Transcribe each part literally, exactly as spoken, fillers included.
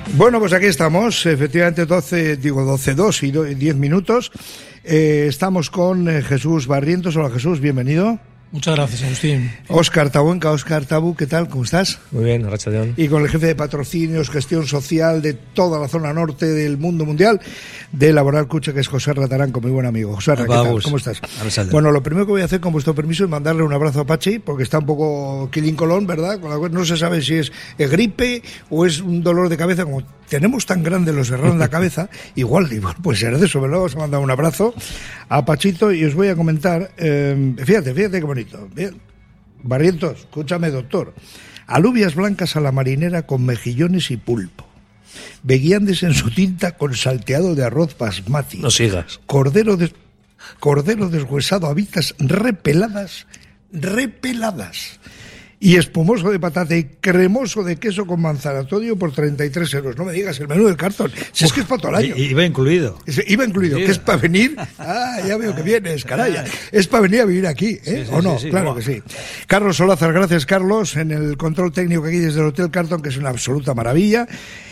Bueno, pues aquí estamos, efectivamente doce, digo doce, dos y diez minutos. Eh, estamos con eh, Jesús Barrientos. Hola Jesús, bienvenido. Muchas gracias, Agustín. Óscar Tabuenca. Óscar Tabu, ¿qué tal? ¿Cómo estás? Muy bien, arratsaldeon. Y con el jefe de patrocinios, gestión social de toda la zona norte del mundo mundial de Laboral Cucha, que es José Rataranco, mi buen amigo. José, ¿qué tal? ¿Cómo estás? Bueno, lo primero que voy a hacer, con vuestro permiso, es mandarle un abrazo a Pachi, porque está un poco quilincolón, ¿verdad? Con la, no se sabe si es gripe o es un dolor de cabeza. Como tenemos tan grandes los errores en la cabeza, igual, igual puede ser de eso, ¿verdad? Os he mandado un abrazo a Pachito y os voy a comentar, eh, fíjate, fíjate qué bonito. Bien. Barrientos, escúchame, doctor. Alubias blancas a la marinera con mejillones y pulpo. Veguiandes en su tinta con salteado de arroz basmati. No sigas. Cordero, de, cordero deshuesado a habitas repeladas, repeladas. Y espumoso de patata y cremoso de queso con manzana, todo ello por treinta y tres euros. No me digas, el menú del cartón. Si Uf, es que es para todo el año. Iba incluido. Es, iba incluido, que es para venir. Ah, ya veo que vienes, caraya. Es para venir a vivir aquí, ¿eh? Sí, sí, ¿O no? sí, sí, claro no. que sí. Carlos Solázar, gracias Carlos, en el control técnico aquí desde el Hotel Carton, que es una absoluta maravilla.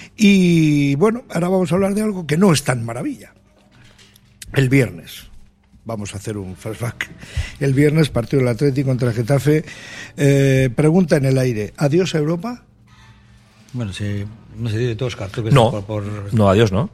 Y bueno, ahora vamos a hablar de algo que no es tan maravilla. El viernes. Vamos a hacer un flashback. El viernes, partido del Atlético contra el Getafe. Eh, pregunta en el aire: ¿adiós a Europa? Bueno, sí, no se dice todos cartos. No, por, por... no, adiós, no.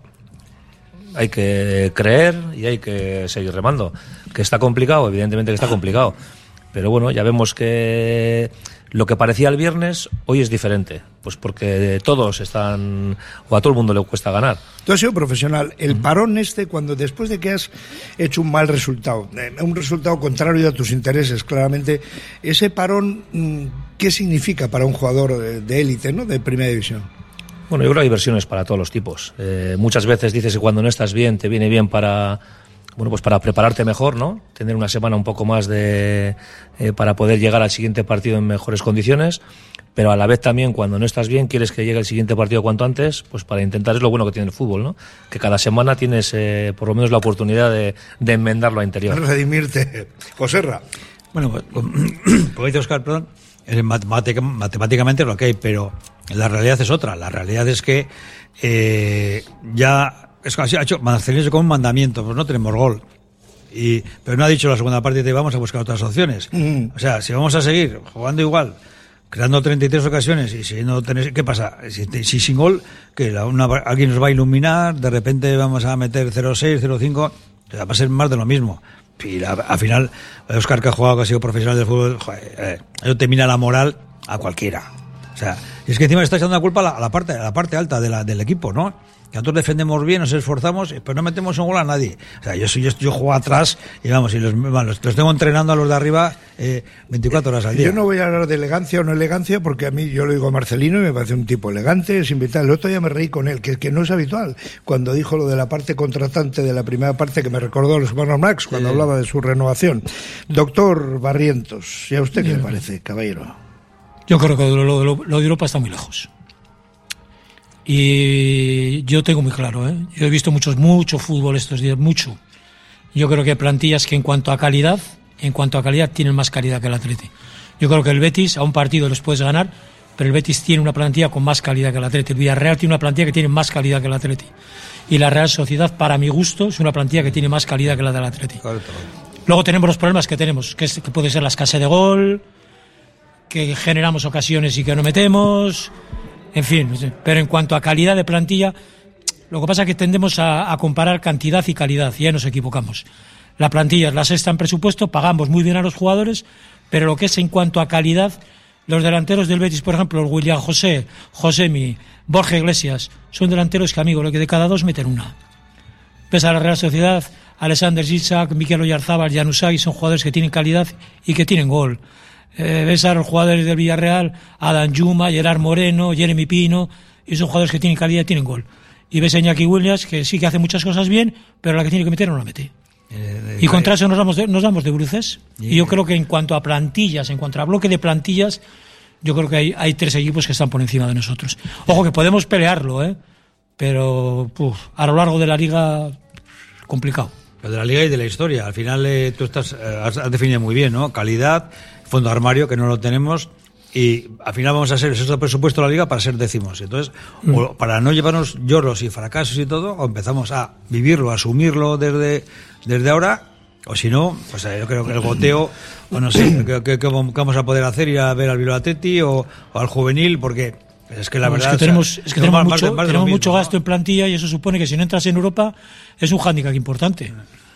Hay que creer y hay que seguir remando. Que está complicado, evidentemente que está complicado. Pero bueno, ya vemos que lo que parecía el viernes hoy es diferente. Pues porque todos están, o a todo el mundo le cuesta ganar. Tú has sido profesional. El parón este, cuando después de que has hecho un mal resultado, un resultado contrario a tus intereses, claramente, ese parón, ¿qué significa para un jugador de élite, ¿no? De primera división? Bueno, yo creo que hay versiones para todos los tipos. Eh, muchas veces dices que cuando no estás bien, te viene bien para... Bueno, pues para prepararte mejor, ¿no? Tener una semana un poco más de eh, para poder llegar al siguiente partido en mejores condiciones, pero a la vez también cuando no estás bien quieres que llegue el siguiente partido cuanto antes, pues para intentar, es lo bueno que tiene el fútbol, ¿no? Que cada semana tienes eh, por lo menos la oportunidad de, de enmendarlo a interior. Redimirte. Joserra. Bueno, pues, como dice Óscar, perdón, matemática, matemáticamente es lo que hay, pero la realidad es otra. La realidad es que eh, ya... Es que ha hecho Marcelino como un mandamiento, pues no tenemos gol. Y, pero no ha dicho la segunda parte de vamos a buscar otras opciones. Mm. O sea, si vamos a seguir jugando igual, creando treinta y tres ocasiones y si no tenés, ¿qué pasa? Si, si sin gol, que la, una, alguien nos va a iluminar, de repente vamos a meter cero seis, cero cinco, o sea, va a ser más de lo mismo. Y la, al final, Óscar, que ha jugado, que ha sido profesional del fútbol, joder, eh, eso te mina la moral a cualquiera. O sea, y es que encima le está echando la culpa a la, a la parte, a la parte alta de la, del equipo, ¿no? Que nosotros defendemos bien, nos esforzamos, pero no metemos un gol a nadie. O sea, yo yo, yo juego atrás y vamos, y los, bueno, los, los tengo entrenando a los de arriba eh, veinticuatro horas al día. Yo no voy a hablar de elegancia o no elegancia, porque a mí, yo lo digo a Marcelino y me parece un tipo elegante, es invitar. El otro día me reí con él, que, que no es habitual, cuando dijo lo de la parte contratante de la primera parte, que me recordó a los hermanos Max, cuando sí. hablaba de su renovación. Doctor Barrientos, ¿y a usted qué le parece, caballero? Yo creo que lo, lo, lo, lo de Europa está muy lejos. Y yo tengo muy claro, ¿eh? Yo he visto muchos, mucho fútbol estos días, mucho. Yo creo que hay plantillas que en cuanto a calidad, en cuanto a calidad tienen más calidad que el Atleti. Yo creo que el Betis, a un partido los puedes ganar, pero el Betis tiene una plantilla con más calidad que el Atleti. El Villarreal tiene una plantilla que tiene más calidad que el Atleti. Y la Real Sociedad, para mi gusto, es una plantilla que tiene más calidad que la del Atleti. Luego tenemos los problemas que tenemos, que, es, que puede ser la escasez de gol, que generamos ocasiones y que no metemos... En fin, pero en cuanto a calidad de plantilla, lo que pasa es que tendemos a, a comparar cantidad y calidad, y ya nos equivocamos. La plantilla es la sexta en presupuesto, pagamos muy bien a los jugadores, pero lo que es en cuanto a calidad, los delanteros del Betis, por ejemplo, William José, Josemi, Borja Iglesias, son delanteros que, amigo, lo que de cada dos meten una. Pese a la Real Sociedad, Alexander Zisak, Mikel Oyarzábal, Januzaj, son jugadores que tienen calidad y que tienen gol. Eh, ves a los jugadores del Villarreal, Adam Yuma, Gerard Moreno, Jeremy Pino, y son jugadores que tienen calidad y tienen gol. Y ves a Iñaki Williams, que sí que hace muchas cosas bien, pero la que tiene que meter no la mete. Eh, y contra eso nos damos de, nos damos de bruces. Y yo creo que en cuanto a plantillas, en cuanto a bloque de plantillas, yo creo que hay, hay tres equipos que están por encima de nosotros. Ojo, que podemos pelearlo, ¿eh? Pero uf, a lo largo de la liga, complicado. Lo de la liga y de la historia. Al final eh, tú estás, eh, has, has definido muy bien, ¿no? Calidad, fondo armario, que no lo tenemos, y al final vamos a ser el sexto presupuesto de la liga para ser décimos. Entonces, mm. o para no llevarnos lloros y fracasos y todo, o empezamos a vivirlo, a asumirlo desde, desde ahora, o si no, pues yo creo que el goteo, o no sé, ¿qué, qué, qué vamos a poder hacer? Ir a ver al Bilbao Athletic o, o al juvenil, porque es que la no, verdad es que tenemos, es que tenemos, mucho, más, más tenemos mismo, mucho ¿no? gasto en plantilla y eso supone que si no entras en Europa es un hándicap importante.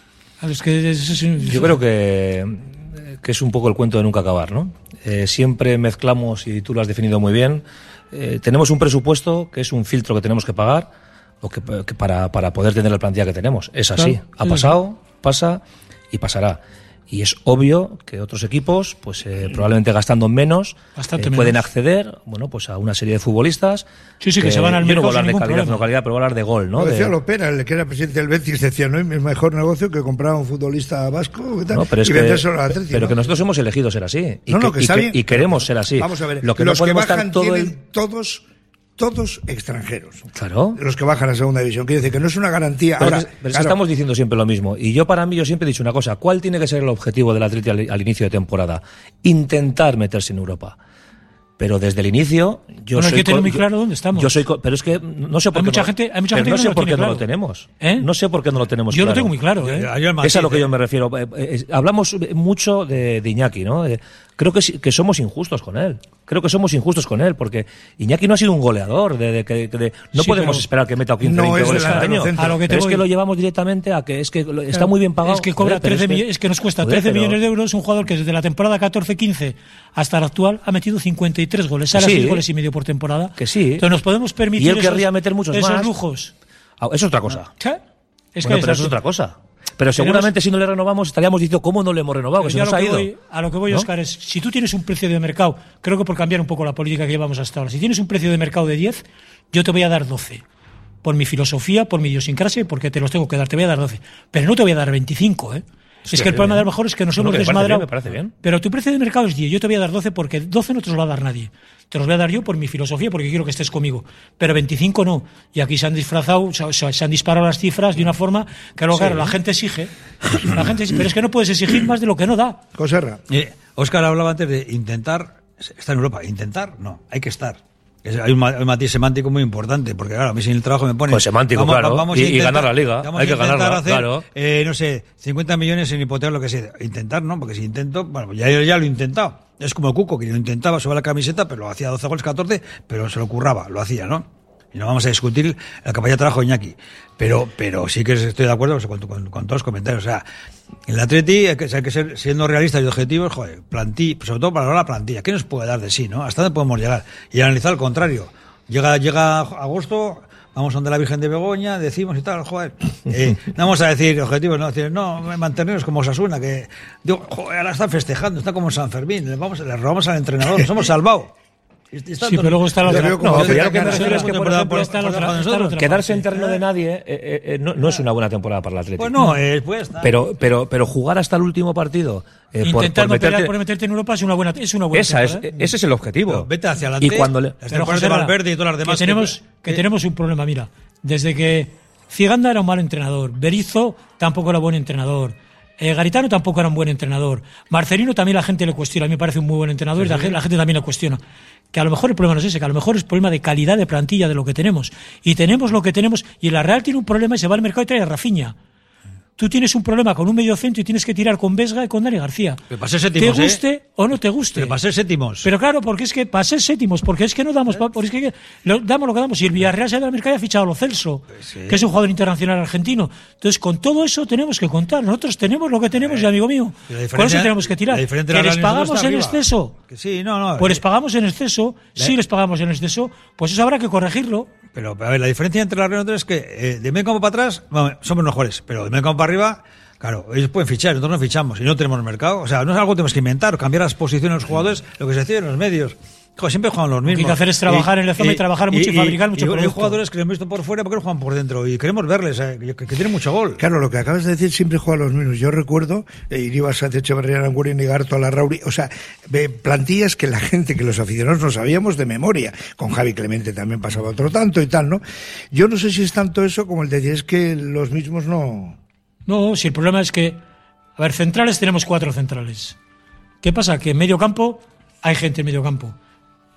Es que es, es, es, yo creo que, que es un poco el cuento de nunca acabar, ¿no? Eh, siempre mezclamos, y tú lo has definido muy bien, eh, tenemos un presupuesto que es un filtro que tenemos que pagar o que, que para, para poder tener la plantilla que tenemos. Es así, claro, ha pasado, pasa y pasará. Y es obvio que otros equipos, pues eh, probablemente gastando menos, eh, menos, pueden acceder, bueno, pues a una serie de futbolistas. Sí, sí, que, que se van al mercado. Yo no voy a hablar de calidad, problema. no calidad, pero voy a hablar de gol, ¿no? Lo decía de... Lopera, el que era presidente del Betis, decía, no hay mejor negocio que comprar a un futbolista vasco y, tal, no, pero es y que, vendérselo al Atlético. Pero ¿no? que nosotros hemos elegido ser así. Y, no, que, no, que y, está que, bien. y queremos ser así. Vamos a ver, lo que los no que bajan estar todo tienen el... todos... todos extranjeros. Claro. Los que bajan a segunda división. Quiere decir que no es una garantía. Pero, Ahora, es, pero claro. es que estamos diciendo siempre lo mismo. Y yo, para mí, yo siempre he dicho una cosa. ¿Cuál tiene que ser el objetivo del Atleti al, al inicio de temporada? Intentar meterse en Europa. Pero desde el inicio, yo bueno, soy... Yo tengo muy claro dónde estamos. Yo soy... Pero es que no sé por hay qué... Mucha no, gente, hay mucha gente no que sé no por qué claro. no lo tenemos. ¿Eh? No sé por qué no lo tenemos yo claro. Yo lo tengo muy claro, ¿eh? Yo, yo es a lo que yo me refiero. Eh, eh, hablamos mucho de, de Iñaki, ¿no? Eh, creo que, que somos injustos con él. Creo que somos injustos con él, porque Iñaki no ha sido un goleador. De, de, de, de no sí, podemos esperar que meta quince, no veinte goles cada año. A lo que te pero voy. Es que lo llevamos directamente a que es que está claro, muy bien pagado. Es que cobra joder, trece es que, millones, es que nos cuesta joder, trece pero, millones de euros un jugador que desde la temporada catorce quince hasta la actual ha metido cincuenta y tres goles, sale sí, seis goles y medio por temporada. Que sí. Entonces nos podemos permitir y él esos, querría meter muchos esos más. lujos. Ah, eso es otra cosa. ¿Sí? Es bueno, que pero eso es otra cosa. Pero seguramente si no le renovamos estaríamos diciendo cómo no le hemos renovado, que se nos ha ido. Voy, a lo que voy, ¿no? Óscar, es si tú tienes un precio de mercado, creo que por cambiar un poco la política que llevamos hasta ahora, si tienes un precio de mercado de diez, yo te voy a dar doce. Por mi filosofía, por mi idiosincrasia, porque te los tengo que dar, te voy a dar doce. Pero no te voy a dar veinticinco, ¿eh? Sí, es que el problema de lo mejor es que nos no, hemos que desmadrado. Me parece bien, me parece bien. Pero tu precio de mercado es diez, yo te voy a dar doce porque doce no te los va a dar nadie. Te los voy a dar yo por mi filosofía, porque quiero que estés conmigo. Pero veinticinco no. Y aquí se han disfrazado, se, se han disparado las cifras de una forma que luego, sí. claro, la gente exige. La gente exige, pero es que no puedes exigir más de lo que no da. Coserra. Eh, Óscar hablaba antes de intentar estar en Europa. Intentar, no, hay que estar. Es, hay un, un matiz semántico muy importante, porque claro, a mí sin el trabajo me pone... Pues semántico, vamos, claro, vamos y, intentar, y ganar la liga, hay que ganarla, hacer, claro. Eh, no sé, cincuenta millones sin hipotecar lo que sea. Intentar, ¿no? Porque si intento, bueno, ya, ya lo he intentado. Es como el Cuco, que lo intentaba sobre la camiseta, pero lo hacía doce goles, catorce, pero se lo curraba, lo hacía, ¿no? Y no vamos a discutir la capacidad de trabajo de Iñaki. Pero, pero sí que estoy de acuerdo con, con, con todos los comentarios. O sea, en el Atleti hay que, hay que ser, siendo realistas y objetivos, joder, plantilla, sobre todo para la plantilla. ¿Qué nos puede dar de sí, no? ¿Hasta dónde podemos llegar? Y analizar al contrario. Llega, llega agosto, vamos donde la Virgen de Begoña, decimos y tal, joder. Eh, no vamos a decir objetivos, no, decir, no, mantenernos como Osasuna, que, digo, joder, ahora están festejando, está como San Fermín, le, vamos, le robamos al entrenador, nos hemos salvado. Sí, pero luego está la otra. No, pero ya lo que me refiero es que, por ejemplo, está la otra, está la otra quedarse en terreno de nadie eh, eh, eh, no, no es una buena temporada para el Atlético. Pues no, eh, pues está. Pero, pero, pero jugar hasta el último partido. Eh, Intentar por, por, no meterte, pelear por meterte en Europa es una buena, es una buena esa es, ¿eh? ese es el objetivo. Pero vete hacia adelante. Y cuando le, pero José Valverde y todas las demás. Que tenemos, que, que tenemos un problema, mira. Desde que Ciganda era un mal entrenador, Berizzo tampoco era buen entrenador. Eh, Garitano tampoco era un buen entrenador. Marcelino también la gente le cuestiona. A mí me parece un muy buen entrenador sí, y la, sí. la gente también le cuestiona. Que a lo mejor el problema no es ese, que a lo mejor es problema de calidad de plantilla de lo que tenemos. Y tenemos lo que tenemos. Y la Real tiene un problema y se va al mercado y trae a Rafinha. Tú tienes un problema con un medio centro y tienes que tirar con Vesga y con Dani García. Pero para ser séptimos, te guste ¿eh? o no te guste. Pero para ser séptimos. Pero claro, porque es que para ser séptimos, porque es que no damos, porque es que lo, damos lo que damos. Y el Villarreal se ha ido al mercado y ha fichado a Lo Celso, pues sí. que es un jugador internacional argentino. Entonces, con todo eso tenemos que contar. Nosotros tenemos lo que tenemos, y amigo mío. Con eso tenemos que tirar. Que les pagamos en exceso. Que sí, no, no. Pues les pagamos en exceso. Sí, les pagamos en exceso. Pues eso habrá que corregirlo. Pero, a ver, la diferencia entre la Real y nosotros es que eh, de medio campo para atrás, bueno, somos mejores, pero de medio campo para arriba. Claro, ellos pueden fichar, nosotros no fichamos y no tenemos el mercado. O sea, no es algo que tenemos que inventar o cambiar las posiciones de los jugadores, lo que se decide en los medios. Joder, siempre juegan los mismos. Lo que hay que hacer es trabajar y, en la zona y, y trabajar mucho y, y fabricar mucho y, producto. Hay jugadores que lo hemos visto por fuera porque no juegan por dentro y queremos verles, eh, que, que tienen mucho gol. Claro, lo que acabas de decir, siempre juegan los mismos. Yo recuerdo, eh, Iribas, Echeverría, Aranguren, Igarto, Larrauri, o sea, eh, plantillas que la gente, que los aficionados no sabíamos de memoria. Con Javi Clemente también pasaba otro tanto y tal, ¿no? Yo no sé si es tanto eso como el decir, es que los mismos no... No, si el problema es que A ver, centrales tenemos cuatro centrales. ¿Qué pasa? Que en medio campo hay gente en medio campo.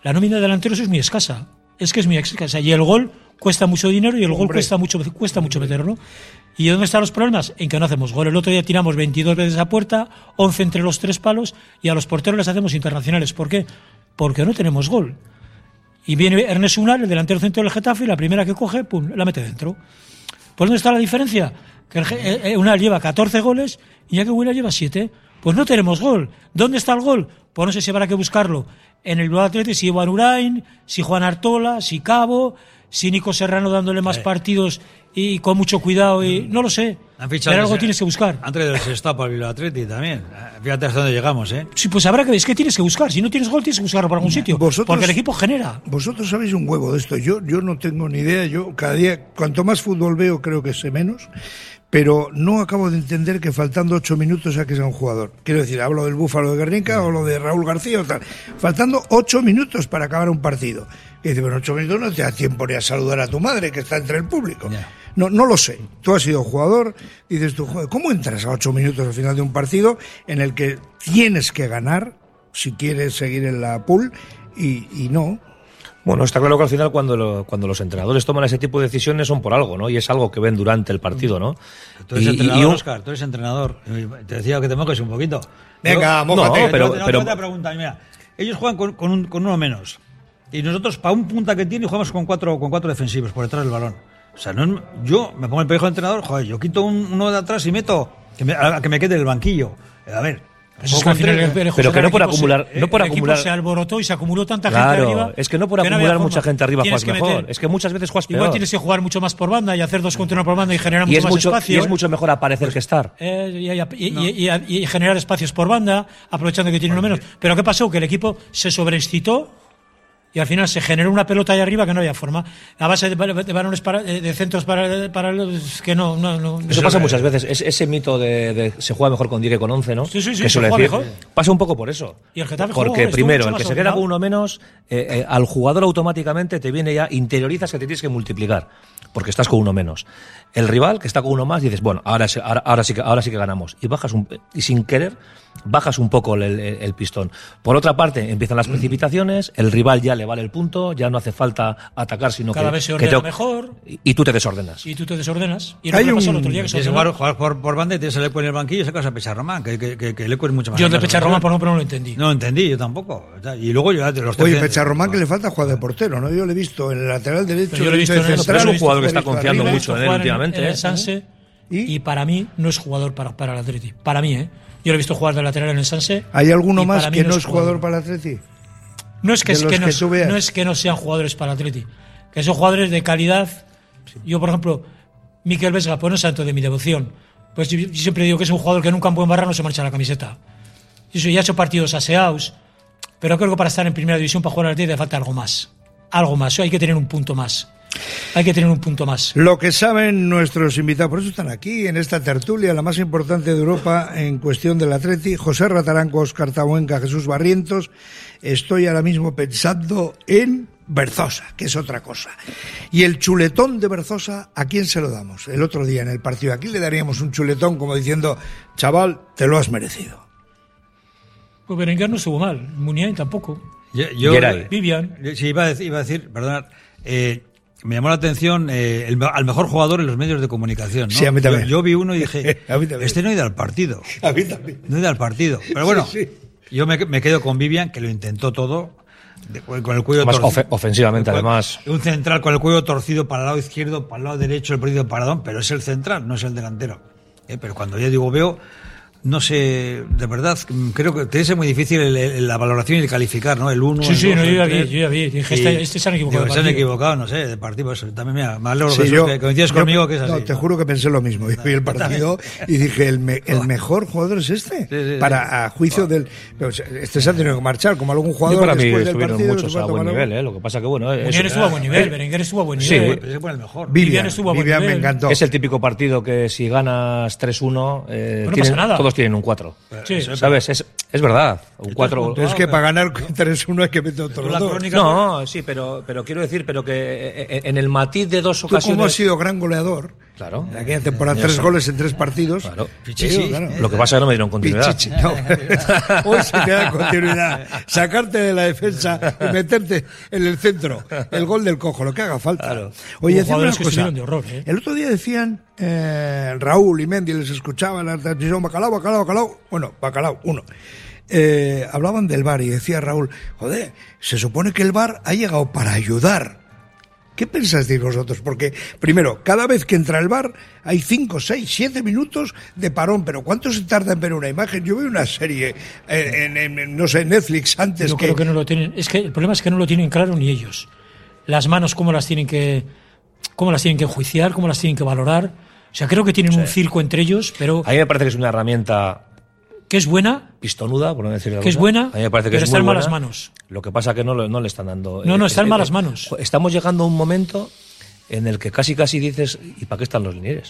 la nómina de delanteros es muy escasa. Es que es muy escasa. Y el gol cuesta mucho dinero y el Hombre. gol cuesta mucho, cuesta mucho meterlo. ¿Y dónde están los problemas? En que no hacemos gol. El otro día tiramos veintidós veces a puerta, once entre los tres palos, y a los porteros les hacemos internacionales. ¿Por qué? Porque no tenemos gol. Y viene Ernest Unal, el delantero centro del Getafe, y la primera que coge, pum, la mete dentro. ¿Por dónde está la diferencia? Que el Unal lleva catorce goles y Iñaki Williams lleva siete. Pues no tenemos gol. ¿Dónde está el gol? Pues no sé si habrá que buscarlo en el Bilbao Athletic, si Iván Urain, si Juan Artola, si Cabo, si Nico Serrano dándole más eh. partidos y con mucho cuidado, y no lo sé. Pero algo tienes que buscar. Antes del Sexta para el Bilbao Athletic también. Fíjate hasta dónde llegamos, ¿eh? Sí, pues habrá que ver, es que tienes que buscar. Si no tienes gol, tienes que buscarlo por algún sitio. Vosotros, porque el equipo genera. Vosotros sabéis un huevo de esto. Yo, yo no tengo ni idea. Yo cada día, cuanto más fútbol veo, creo que sé menos. Pero no acabo de entender que faltando ocho minutos a que sea un jugador. Quiero decir, hablo del Búfalo de Guernica o lo de Raúl García o tal. Faltando ocho minutos para acabar un partido. Y dice, bueno, ocho minutos no te da tiempo ni a saludar a tu madre, que está entre el público. Yeah. No, no lo sé. Tú has sido jugador, dices tú, joder, ¿cómo entras a ocho minutos al final de un partido en el que tienes que ganar si quieres seguir en la pool y, y no? Bueno, está claro que al final cuando, lo, cuando los entrenadores toman ese tipo de decisiones son por algo, ¿no? Y es algo que ven durante el partido, ¿no? Tú eres y, entrenador, y un... Oscar, tú eres entrenador. Te decía que te mojes un poquito. Venga, mójate. No, pero... No, pero... Te pregunta, mira, ellos juegan con, con, un, con uno menos. Y nosotros, para un punta que tiene, jugamos con cuatro, con cuatro defensivos por detrás del balón. O sea, no, yo me pongo el pellejo de entrenador, joder, yo quito un, uno de atrás y meto que me, a, que me quede en el banquillo. A ver... Pues es que el, el, el, pero que no por acumular, se, no por el acumular. Se alborotó y se acumuló tanta claro, gente arriba. Es que no por acumular no mucha gente arriba juegas mejor. Meter. Es que muchas veces juegas peor. Igual tienes que jugar mucho más por banda y hacer dos contra uno por banda y generar y mucho más mucho, espacio. Y es mucho mejor aparecer pues, que estar. Eh, y, y, no. y, y, y generar espacios por banda, aprovechando que tiene uno menos. Pero ¿qué pasó? Que el equipo se sobreexcitó. Y al final se generó una pelota ahí arriba que no había forma. A base de, de balones para, de centros para, para que no, no, no. Eso pasa muchas veces. Es, ese mito de, de se juega mejor con diez que con once, ¿no? Sí, sí, sí. Que suele decir. Mejor. Pasa un poco por eso. Y el Getafe Porque jugó, primero, el que se queda con uno menos, eh, eh, al jugador automáticamente te viene ya, interiorizas que te tienes que multiplicar. Porque estás con uno menos. El rival, que está con uno más, dices, bueno, ahora, ahora, ahora, sí, que, ahora sí que ganamos. Y bajas un, y sin querer, bajas un poco el, el, el pistón. Por otra parte, empiezan las precipitaciones, el rival ya le vale el punto, ya no hace falta atacar, sino Cada que... vez se ordena que te, mejor. Y, y tú te desordenas. Y tú te desordenas. Y no te pasó el otro día que se jugar, jugar por, por banda y tienes el Eco en el banquillo y sacas a Pecharromán, que, que, que, que el Eco es mucho más... Yo de Pecharromán, por ejemplo, no lo entendí. No lo entendí, yo tampoco. Y luego yo... Los Oye, Pecharromán que le falta jugar de portero, ¿no? Yo lo he visto en el lateral derecho. Yo lo he visto en el central. Es un jugador que está confiando mucho en él últimamente. En el Sanse, ¿Y? y para mí no es jugador para, para el Atleti. Para mí, ¿eh? Yo lo he visto jugar de lateral en el Sanse. ¿Hay alguno más que no es jugador para el Atleti? No es que, es que, no, que no es que no sean jugadores para el Atleti, que son jugadores de calidad. Sí. Yo, por ejemplo, Miquel Vesga, pues no es santo de mi devoción. Pues yo, yo siempre digo que es un jugador que en un campo en barra no se marcha la camiseta. Yo ya he hecho partidos aseados, pero creo que para estar en primera división, para jugar al Atleti, le falta algo más. Algo más, hay que tener un punto más. Hay que tener un punto más. Lo que saben nuestros invitados, por eso están aquí, en esta tertulia, la más importante de Europa en cuestión del Atleti, José Rataranco, Óscar Tabuenca, Jesús Barrientos. Estoy ahora mismo pensando en Berzosa, que es otra cosa. Y el chuletón de Berzosa, ¿a quién se lo damos? El otro día en el partido, aquí le daríamos un chuletón como diciendo, chaval, te lo has merecido. Pues Berenguer no estuvo mal, Muniain tampoco. Yo, yo Vivian. Sí, iba a decir, iba a decir perdonad, eh, me llamó la atención eh, el, al mejor jugador en los medios de comunicación, ¿no? Sí, a mí también. Yo, yo vi uno y dije, este no ha ido al partido. A mí también. No ha ido al partido. Pero bueno, sí, sí. yo me, me quedo con Vivian, que lo intentó todo, de, con el cuello torcido. Of, ofensivamente, cuello, además. Un central con el cuello torcido para el lado izquierdo, para el lado derecho, el perdido paradón, pero es el central, no es el delantero. Eh, pero cuando yo digo veo... No sé, de verdad, creo que te es muy difícil el, el, la valoración y el calificar, ¿no? El uno, sí, el sí, dos, no, el yo ya tres, vi, yo ya vi. Dije, este, este se han equivocado. Digo, se han equivocado, no sé, de partido. Eso. También, mira, me alegro sí, que, yo, que coincides conmigo yo, que es así. No, te juro que pensé lo mismo. Yo vi el partido y dije, el, me, el mejor jugador es este. Sí, sí, para, a juicio oh. del. Este se ha tenido que marchar, como algún jugador. Yo para mí después del estuvieron partido, muchos a buen nivel, ¿eh? Lo que pasa que, bueno. Berenguer estuvo a buen nivel, Berenguer estuvo a buen nivel. Sí, ese fue el mejor. Vivian estuvo a buen nivel. Me encantó. Es el típico partido que si ganas tres uno, todos tienen un cuatro. ¿Sabes? Es, es verdad. Un cuatro. Es que para ganar tres uno hay que meter otro dos. No, sí, pero, pero quiero decir, pero que en el matiz de dos ocasiones. Tú, como has sido gran goleador, Claro. En aquella temporada, tres goles en tres partidos. Claro. Pichichi. Claro. Lo que pasa es que no me dieron continuidad. Pichichi, no. Hoy sí te dan continuidad. Sacarte de la defensa y meterte en el centro. El gol del cojo, lo que haga falta. Claro. Oye, decime una cosa. De horror, ¿eh? El otro día decían, eh, Raúl y Mendy les escuchaba en la transmisión, Bacalao, Bacalao, Bacalao. Bueno, Bacalao, uno. Eh, hablaban del V A R y decía Raúl, joder, se supone que el V A R ha llegado para ayudar. ¿Qué pensáis de vosotros? Porque, primero, cada vez que entra el V A R hay cinco, seis, siete minutos de parón, pero ¿cuánto se tarda en ver una imagen? Yo veo una serie en, en, en no sé, Netflix antes Yo que... creo que no lo tienen. Es que el problema es que no lo tienen claro ni ellos. Las manos, cómo las tienen que, cómo las tienen que enjuiciar, cómo las tienen que valorar. O sea, creo que tienen sí. un circo entre ellos, pero... A mí me parece que es una herramienta... que es buena, pistonuda, por no decirlo. Que es buena, a mí me parece que pero es está muy en malas buena. manos. Lo que pasa que no, no le están dando... No, no, está eh, en malas eh, manos. Estamos llegando a un momento en el que casi casi dices, ¿y para qué están los linieres?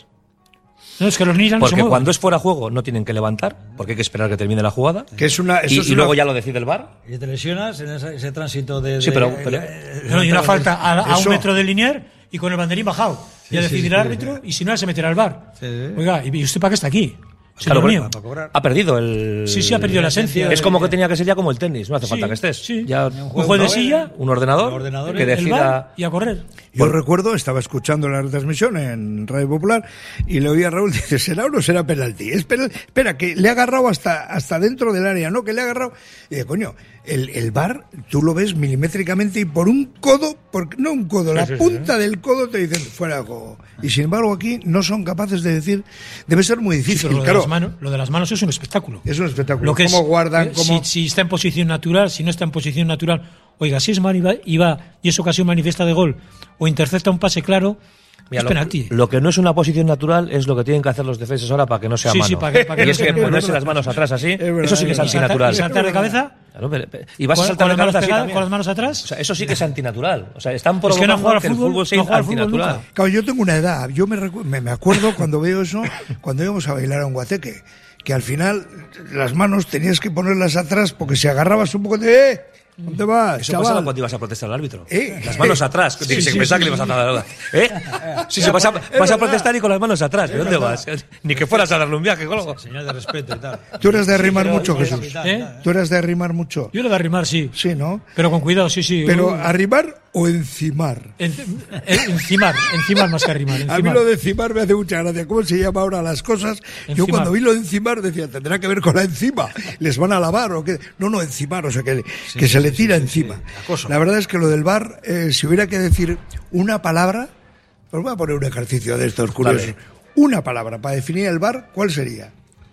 No, es que los linieres no Porque se mueven. cuando es fuera juego no tienen que levantar, porque hay que esperar que termine la jugada. Que es una, eso y, es y una... luego ya lo decide el V A R. Y te lesionas en ese, ese tránsito de... Sí, pero... de, pero de, no, y una falta a, a eso... un metro del linier y con el banderín bajado. Sí, ya sí, decidirá sí, el árbitro sí. y si no, se meterá al V A R. Sí, sí. Oiga, ¿y usted para qué está aquí? Claro, mío. Ha perdido el... Sí, sí, ha perdido la esencia. Es como que tenía que ser ya como el tenis, no hace Sí, falta que estés. sí. Ya un juego de silla, un ordenador, un ordenador que el decida... V A R y a correr. Yo Por... recuerdo, estaba escuchando la retransmisión en Radio Popular y le oí a Raúl, dice, ¿será o no será penalti? Espera, espera, que le ha agarrado hasta, hasta dentro del área, ¿no? Que le ha agarrado... Y dice, coño, el, el V A R, tú lo ves milimétricamente y por un codo, por, no un codo, la sí, sí, punta sí. del codo te dicen, fuera de juego. Y sin embargo aquí no son capaces de decir, debe ser muy difícil. Sí, lo, claro. de las manos, lo de las manos es un espectáculo. Es un espectáculo. Lo que ¿Cómo es, guardan? Eh, cómo... Si, si está en posición natural, si no está en posición natural, oiga, si es mal y va, y, va, y es ocasión manifiesta de gol o intercepta un pase claro, Mira, es lo, penalti. Lo que no es una posición natural es lo que tienen que hacer los defensas ahora para que no sea sí, mano. Sí, para que, para que y no es que ponerse las manos atrás así, es verdad, eso sí que es antinatural. ¿Y saltar de cabeza? Claro, pero, pero, y vas a saltar con, de con cabeza pegada, así con las manos atrás. O sea, eso sí que es antinatural. O sea, están provocando es que, no jugar que fútbol, el fútbol sea no antinatural. Claro, yo tengo una edad. Yo me, recu- me, me acuerdo cuando veo eso, cuando íbamos a bailar a un guateque, que al final las manos tenías que ponerlas atrás porque si agarrabas un poco de... ¡Eh! ¿Dónde vas, Eso chaval? pasaba cuando ibas a protestar al árbitro. ¿Eh? Las manos atrás. Sí, sí, sí, pensaba sí, que le ibas a dar ¿Eh? Sí, sí, vas a, vas a protestar y con las manos atrás. ¿De dónde vas? Ni que fueras a darle un viaje, colgo. Señal de respeto y tal. ¿Tú eras de arrimar sí, mucho, Jesús? ¿Eh? ¿Tú eras de arrimar mucho? Yo era de arrimar, sí. Sí, ¿no? Pero con cuidado, sí, sí. ¿Pero arrimar o encimar? En, en, encimar, encimar más que arrimar. Encimar. A mí lo de encimar me hace mucha gracia. ¿Cómo se llama ahora las cosas? Encimar. Yo cuando vi lo de encimar decía, tendrá que ver con la encima. ¿Les van a lavar o qué? No, no, encimar, o sea, que, sí, que sí, se le tira sí, encima. Sí, sí. La verdad es que lo del V A R, eh, si hubiera que decir una palabra, os voy a poner un ejercicio de estos curiosos. Vale. Una palabra para definir el V A R, ¿cuál sería?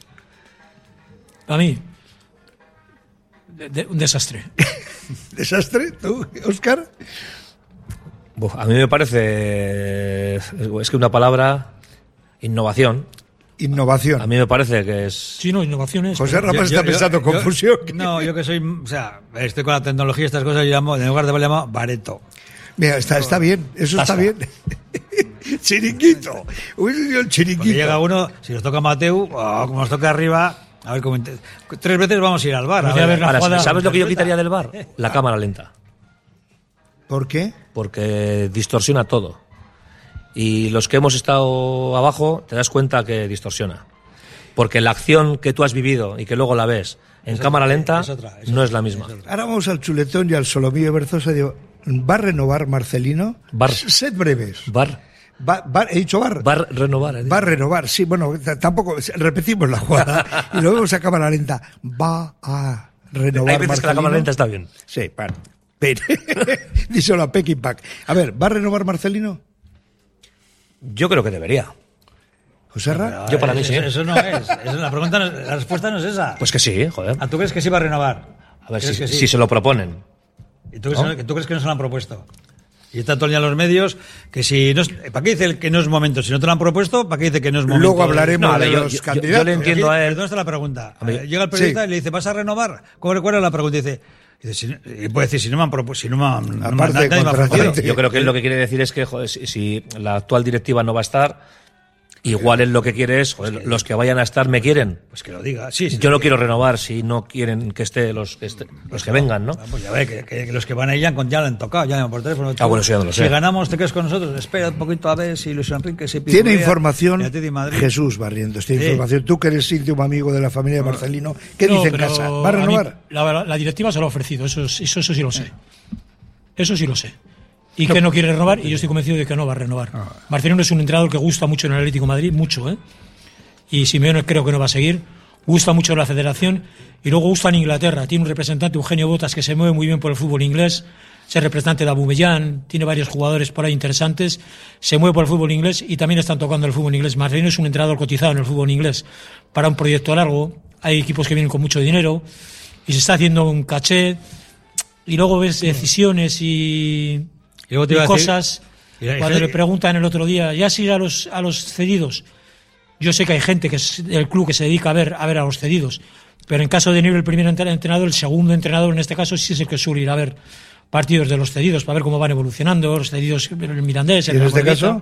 A mí, de, de, un desastre. ¿Desastre? ¿Tú, Óscar? Uf, a mí me parece, es que una palabra, innovación. Innovación. A mí me parece que es... Sí, no, innovación es... José Rafa está yo, pensando yo, confusión. Yo, no, yo que soy... O sea, estoy con la tecnología y estas cosas, yo llamo, en lugar de llamo bareto. Mira, está, está bien, eso está, está bien. Chiringuito. Hubiese sido el chiringuito. Porque llega uno, si nos toca Mateu, oh, como nos toca arriba... A ver, como tres veces vamos a ir al bar. A ver, Ahora, jugada, ¿sabes lo que yo quitaría del bar? La cámara lenta. ¿Por qué? Porque distorsiona todo. Y los que hemos estado abajo te das cuenta que distorsiona. Porque la acción que tú has vivido y que luego la ves en es cámara otra, lenta es otra, es no otra, es la misma. Es Ahora vamos al chuletón y al solomillo Berzosa. Digo, ¿va a renovar Marcelino? Bar. Sed breves. Bar. Va, va, he dicho bar. Va a renovar. ¿eh? Va a renovar, sí, bueno, t- tampoco, repetimos la jugada y luego vemos a cámara lenta. Va a renovar. Hay veces que la cámara lenta está bien. Sí, para. Díselo a Peking Pack. A ver, ¿va a renovar Marcelino? Yo creo que debería. ¿José Ra? Yo para mí sí. Eso, eso no es. Eso, la, pregunta no, la respuesta no es esa. Pues que sí, joder. ¿A tú crees que sí va a renovar? A ver, si, que sí? si se lo proponen. ¿Y tú, ¿no? crees, tú crees que no se lo han propuesto? Y está todo el día en los medios que si no es, ¿para qué dice el que no es momento? Si no te lo han propuesto, ¿para qué dice que no es momento? Luego hablaremos no, de yo, los yo, candidatos. Yo, yo le entiendo a él. ¿Dónde está la pregunta? A mí, Llega el periodista sí. y le dice, ¿vas a renovar? ¿Cómo recuerda la pregunta? Y dice, y, dice, si, y puede decir, si no me han propuesto, si no me han... Aparte, nadie me ha ofrecido. Yo creo que él lo que quiere decir es que joder, si, si la actual directiva no va a estar... igual él lo que quiere es, pues que, los que vayan a estar me quieren. Pues que lo diga. Sí, sí, Yo no sí. quiero renovar si no quieren que esté los que, esté, los que vengan, ¿no? Pues ya ve, que, que, que los que van ahí ya, ya le han tocado, ya por teléfono. Ah, bueno, eso ya no lo sé. Si ganamos, te quedas con nosotros. Espera un poquito a ver si Luis Enrique se pide. Tiene información Jesús Barrientos, tiene sí. información. Tú que eres íntimo amigo de la familia de Marcelino, ¿qué no, dice en casa? ¿Va a renovar? A mí, la, la directiva se lo ha ofrecido, eso, eso, eso sí lo sé. Eso sí lo sé. Y que no quiere renovar, y yo estoy convencido de que no va a renovar. Ah. Marcelino es un entrenador que gusta mucho en el Atlético de Madrid, mucho, ¿eh? Y Simeone creo que no va a seguir. Gusta mucho en la federación, y luego gusta en Inglaterra. Tiene un representante, Eugenio Botas, que se mueve muy bien por el fútbol inglés. Es el representante de Aubameyang, tiene varios jugadores por ahí interesantes. Se mueve por el fútbol inglés y también están tocando el fútbol inglés. Marcelino es un entrenador cotizado en el fútbol inglés para un proyecto largo. Hay equipos que vienen con mucho dinero y se está haciendo un caché. Y luego ves decisiones y... Y, y cosas, decir, cuando le preguntan el otro día, ¿ya sigue a los a los cedidos? Yo sé que hay gente que es del club que se dedica a ver a ver a los cedidos, pero en caso de nivel el primer entrenador, el segundo entrenador en este caso sí es el que suele ir a ver partidos de los cedidos para ver cómo van evolucionando, los cedidos, el Mirandés, el ¿Y en este caso?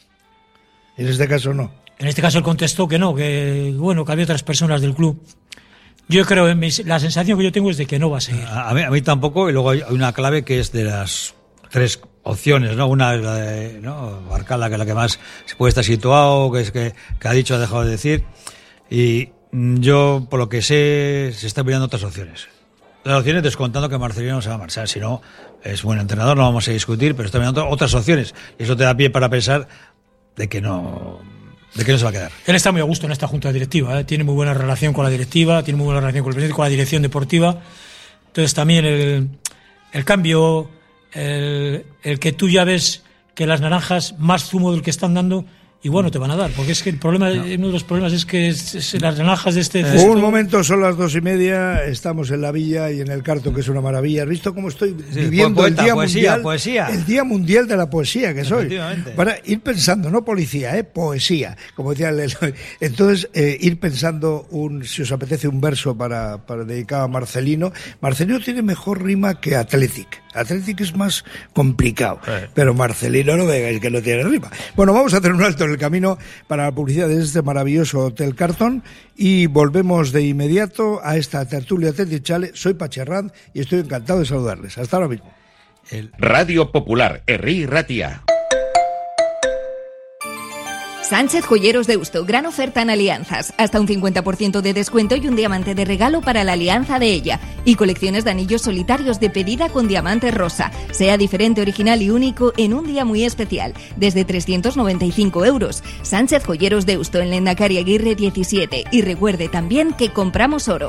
En este caso no. En este caso él contestó que no, que bueno, que había otras personas del club. Yo creo, la sensación que yo tengo es de que no va a seguir. A mí, a mí tampoco, y luego hay una clave que es de las tres opciones, ¿no? Una es la de, ¿no? Barcala, que es la que más se puede estar situado, que es que, que ha dicho, ha dejado de decir. Y yo, por lo que sé, se están mirando otras opciones. Las opciones descontando que Marcelino no se va a marchar. Si no, es buen entrenador, no vamos a discutir, pero está mirando otras opciones. Y eso te da pie para pensar de que no, de que no se va a quedar. Él está muy a gusto en esta junta directiva, ¿eh? Tiene muy buena relación con la directiva, tiene muy buena relación con el presidente, con la dirección deportiva. Entonces también el, el cambio... El, el que tú ya ves que las naranjas más zumo del que están dando igual no te van a dar, porque es que el problema, no. uno de los problemas es que es, es las naranjas de este cesto... Un momento, son las dos y media, estamos en la villa y en el Carto, que es una maravilla. ¿Has visto cómo estoy sí, viviendo poeta, el día poesía, mundial, poesía. el día mundial de la poesía que soy? Para ir pensando, no policía, eh, poesía, como decía el, entonces eh, ir pensando un, si os apetece un verso para, para dedicado a Marcelino. Marcelino tiene mejor rima que Athletic. Athletic es más complicado, eh. pero Marcelino no veáis que no tiene rima. Bueno, vamos a hacer un alto en el camino para la publicidad de este maravilloso Hotel Carton y volvemos de inmediato a esta tertulia Tetichale. Soy Pacherrand y estoy encantado de saludarles. Hasta ahora mismo. El... Radio Popular, Herri Ratia. Sánchez Joyeros Deusto, gran oferta en alianzas, hasta un cincuenta por ciento de descuento y un diamante de regalo para la alianza de ella. Y colecciones de anillos solitarios de pedida con diamante rosa. Sea diferente, original y único en un día muy especial, desde trescientos noventa y cinco euros. Sánchez Joyeros Deusto en Lehendakari Aguirre diecisiete. Y recuerde también que compramos oro.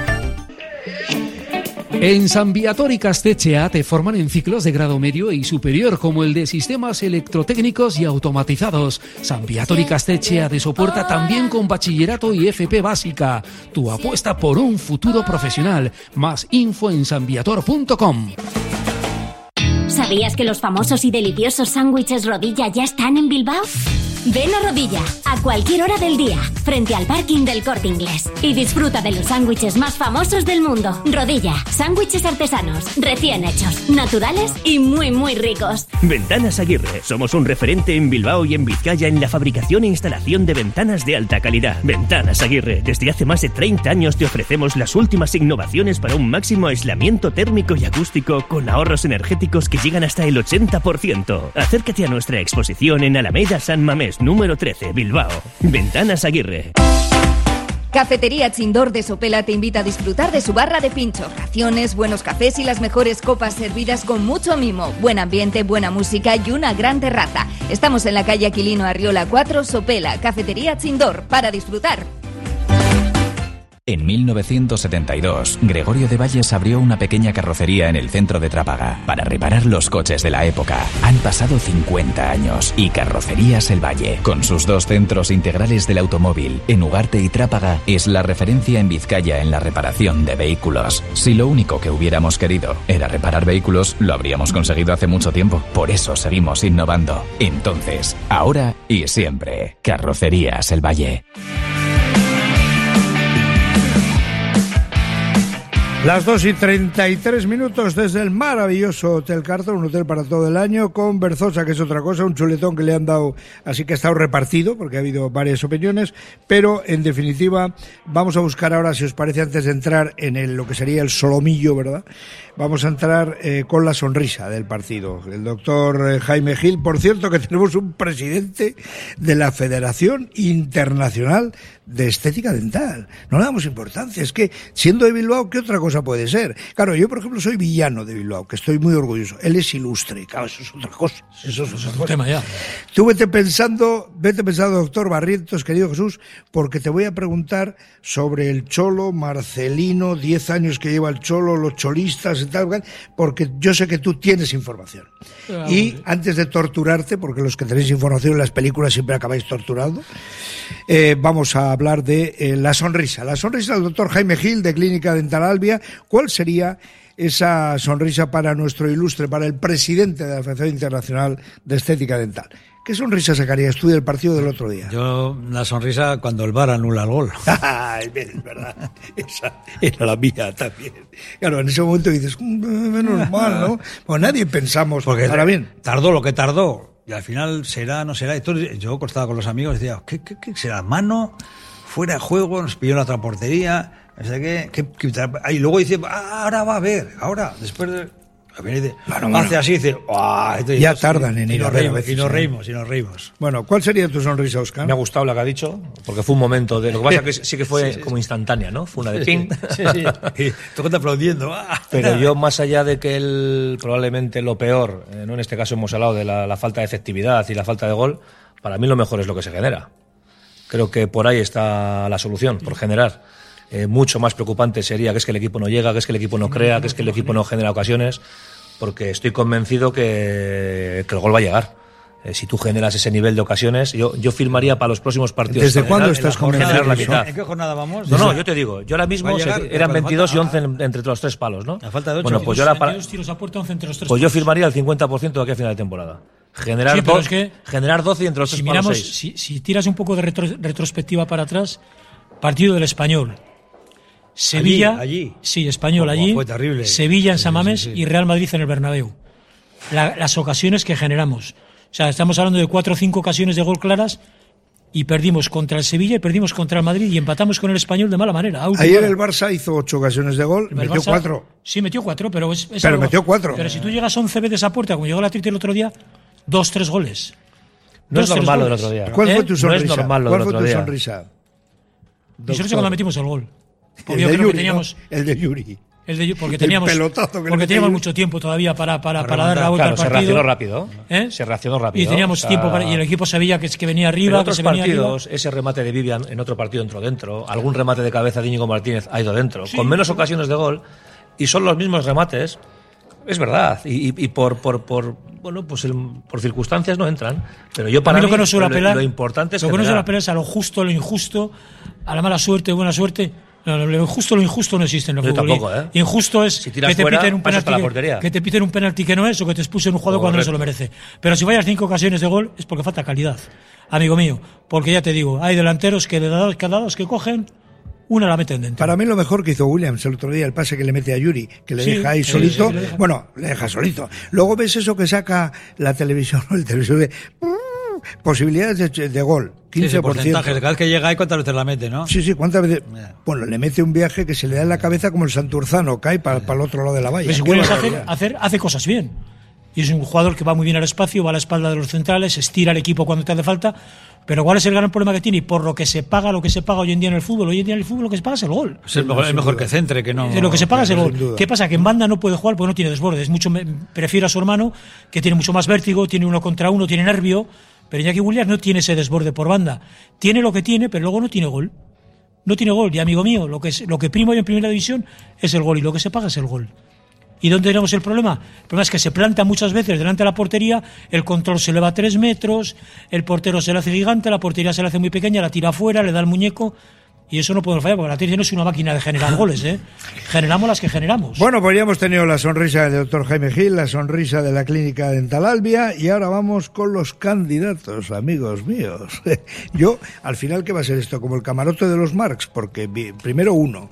En San Viator y Castechea te forman en ciclos de grado medio y superior, como el de sistemas electrotécnicos y automatizados. San Viator y Castechea te soporta también con bachillerato y F P básica. Tu apuesta por un futuro profesional. Más info en san viator punto com. ¿Sabías que los famosos y deliciosos sándwiches Rodilla ya están en Bilbao? Ven a Rodilla, a cualquier hora del día, frente al parking del Corte Inglés. Y disfruta de los sándwiches más famosos del mundo. Rodilla, sándwiches artesanos, recién hechos, naturales y muy, muy ricos. Ventanas Aguirre. Somos un referente en Bilbao y en Vizcaya en la fabricación e instalación de ventanas de alta calidad. Ventanas Aguirre. Desde hace más de treinta años te ofrecemos las últimas innovaciones para un máximo aislamiento térmico y acústico con ahorros energéticos que llegan hasta el ochenta por ciento. Acércate a nuestra exposición en Alameda San Mamés, número trece, Bilbao. Ventanas Aguirre. Cafetería Chindor de Sopela te invita a disfrutar de su barra de pinchos, raciones, buenos cafés y las mejores copas servidas con mucho mimo, buen ambiente, buena música y una gran terraza. Estamos en la calle Aquilino Arriola cuatro, Sopela. Cafetería Chindor, para disfrutar. En mil novecientos setenta y dos, Gregorio de Valles abrió una pequeña carrocería en el centro de Trápaga para reparar los coches de la época. Han pasado cincuenta años y Carrocerías El Valle, con sus dos centros integrales del automóvil, en Ugarte y Trápaga, es la referencia en Vizcaya en la reparación de vehículos. Si lo único que hubiéramos querido era reparar vehículos, lo habríamos conseguido hace mucho tiempo. Por eso seguimos innovando. Entonces, ahora y siempre, Carrocerías El Valle. Las dos y treinta y tres minutos desde el maravilloso Hotel Carton, un hotel para todo el año, con Berzosa, que es otra cosa, un chuletón que le han dado, así que ha estado repartido, porque ha habido varias opiniones, pero en definitiva vamos a buscar ahora, si os parece, antes de entrar en el, lo que sería el solomillo, ¿verdad? Vamos a entrar eh, con la sonrisa del partido. El doctor eh, Jaime Gil, por cierto, que tenemos un presidente de la Federación Internacional de Estética Dental. No le damos importancia, es que siendo de Bilbao, ¿qué otra cosa puede ser? Claro, yo por ejemplo soy villano de Bilbao, que estoy muy orgulloso. Él es ilustre, claro, eso es otra cosa. Eso es otro tema ya. Tú vete pensando, vete pensando, doctor Barrientos, querido Jesús, porque te voy a preguntar sobre el Cholo, Marcelino, diez años que lleva el Cholo, los cholistas y tal, porque yo sé que tú tienes información. Ah, y bueno, antes de torturarte, porque los que tenéis información en las películas siempre acabáis torturando, eh, vamos a hablar de eh, la sonrisa. La sonrisa del doctor Jaime Gil, de Clínica Dental Albia. ¿Cuál sería esa sonrisa para nuestro ilustre, para el presidente de la Federación Internacional de Estética Dental? ¿Qué sonrisa sacarías tú del partido del otro día? Yo, la sonrisa cuando el V A R anula el gol. Es verdad, esa era la mía también. Claro, en ese momento dices, menos mal, ¿no? Pues nadie pensamos, porque ahora bien. Tardó lo que tardó, y al final será, no será. Entonces, yo acostaba con los amigos y decía, ¿qué, qué, qué será? ¿Mano? Fuera de juego, nos pilló la otra portería. O sea que, que, que, y luego dice, ah, ahora va a ver, ahora, después de... Dice, bueno, bueno. Hace así y dice, ¡oh! Ya tardan en ir a ver. Y nos reímos, y nos reímos. Bueno, ¿cuál sería tu sonrisa, Óscar? Me ha gustado lo que ha dicho, porque fue un momento de... Lo que pasa es que sí que fue sí, sí, como instantánea, ¿no? Fue una de ping. Sí, sí. sí. Todo está aplaudiendo. Pero yo, más allá de que él, probablemente lo peor, eh, ¿no? En este caso hemos hablado de la, la falta de efectividad y la falta de gol, para mí lo mejor es lo que se genera. Creo que por ahí está la solución, por generar. Eh, mucho más preocupante sería que es que el equipo no llega, que es que el equipo no crea, que es que el equipo no genera ocasiones, porque estoy convencido que, que el gol va a llegar. Eh, si tú generas ese nivel de ocasiones, yo, yo firmaría para los próximos partidos. ¿Desde cuándo estás convencido? La mitad. ¿En qué jornada vamos? No, no, yo te digo, yo ahora mismo llegar, se, eran veintidós y once en, entre los tres palos, ¿no? A falta de ocho. Bueno, pues yo ahora para, tiros a puerta, once entre los tres pues palos. yo firmaría el cincuenta por ciento de aquí a final de temporada. Generar, sí, do, es que, generar doce y entre los si tres miramos, palos seis. Si, si tiras un poco de retro, retrospectiva para atrás, partido del Español. Sevilla, allí, allí. sí, Español oh, allí, fue terrible. Sevilla en San Mamés sí, sí, sí. y Real Madrid en el Bernabéu. La, las ocasiones que generamos. O sea, estamos hablando de cuatro o cinco ocasiones de gol claras y perdimos contra el Sevilla y perdimos contra el Madrid y empatamos con el Español de mala manera. Ayer el Barça hizo ocho ocasiones de gol, el metió Barça, cuatro. Sí, metió cuatro, pero es, es Pero algo, metió cuatro. Pero si tú llegas once veces a puerta, como llegó la Trite el otro día, dos, tres goles. No dos, es normal lo del otro día. ¿Cuál ¿Eh? fue tu sonrisa? No es normal lo ¿Cuál del fue otro tu día? sonrisa? Mi sonrisa cuando metimos el gol. Porque el de Yuri, teníamos, ¿no? El de Yuri. El de, porque teníamos, el porque teníamos mucho tiempo todavía para, para, para dar la vuelta claro, al partido. Se reaccionó rápido. ¿Eh? Se reaccionó rápido. Y teníamos o sea, tiempo para, y el equipo sabía que, que venía arriba. En otros que se partidos, venía ese remate de Vivian en otro partido entró dentro. Algún remate de cabeza de Íñigo Martínez ha ido dentro. Sí, con menos sí. ocasiones de gol. Y son los mismos remates. Es verdad. Y, y, y por, por, por, bueno, pues el, por circunstancias no entran. Pero yo para a mí, mí, lo que no suele lo, apelar, lo importante es lo que generar. no suele apelar es a lo justo, lo injusto, a la mala suerte, buena suerte. No, no, lo injusto, lo injusto no existe en el Yo fútbol. Tampoco, ¿eh? Injusto es si que te fuera, piten un penalti la que, portería. que te piten un penalti que no es o que te expulsen un jugador Correcto. Cuando no se lo merece. Pero si vayas cinco ocasiones de gol es porque falta calidad, amigo mío. Porque ya te digo, hay delanteros que de dados, cada dos que cogen, una la meten dentro. Para mí lo mejor que hizo Williams el otro día, el pase que le mete a Yuri, que le sí, deja ahí solito. Sí, sí, le deja. Bueno, le deja solito. Luego ves eso que saca la televisión, el televisor de posibilidades de, de gol. quince por ciento. Sí, cada vez que llega ahí, ¿cuántas veces la mete, no? Sí, sí, ¿cuántas veces? Yeah. Bueno, le mete un viaje que se le da en la cabeza como el Santurzano, cae para, yeah. para el otro lado de la valla. Pero si Williams hace, hacer, hace cosas bien. Y es un jugador que va muy bien al espacio, va a la espalda de los centrales, estira el equipo cuando te hace falta. Pero ¿cuál es el gran problema que tiene? Y por lo que se paga, lo que se paga hoy en día en el fútbol, hoy en día en el fútbol lo que se paga es el gol. Es el mejor, es mejor que centre, que no. Lo que se paga es el gol. ¿Qué pasa? Que en banda no puede jugar porque no tiene desborde. Es mucho, prefiero a su hermano, que tiene mucho más vértigo, tiene uno contra uno, tiene nervio. Pero Iñaki Williams no tiene ese desborde por banda. Tiene lo que tiene, pero luego no tiene gol. No tiene gol. Y amigo mío, lo que, es, lo que prima hoy en primera división es el gol. Y lo que se paga es el gol. ¿Y dónde tenemos el problema? El problema es que se planta muchas veces delante de la portería, el control se eleva a tres metros, el portero se le hace gigante, la portería se le hace muy pequeña, la tira afuera, le da el muñeco. Y eso no podemos fallar, porque la Athletic no es una máquina de generar goles, ¿eh? Generamos las que generamos. Bueno, pues ya hemos tenido la sonrisa del doctor Jaime Gil, la sonrisa de la Clínica Dental Albia, y ahora vamos con los candidatos, amigos míos. Yo, al final, ¿qué va a ser esto? Como el camarote de los Marx, porque primero uno,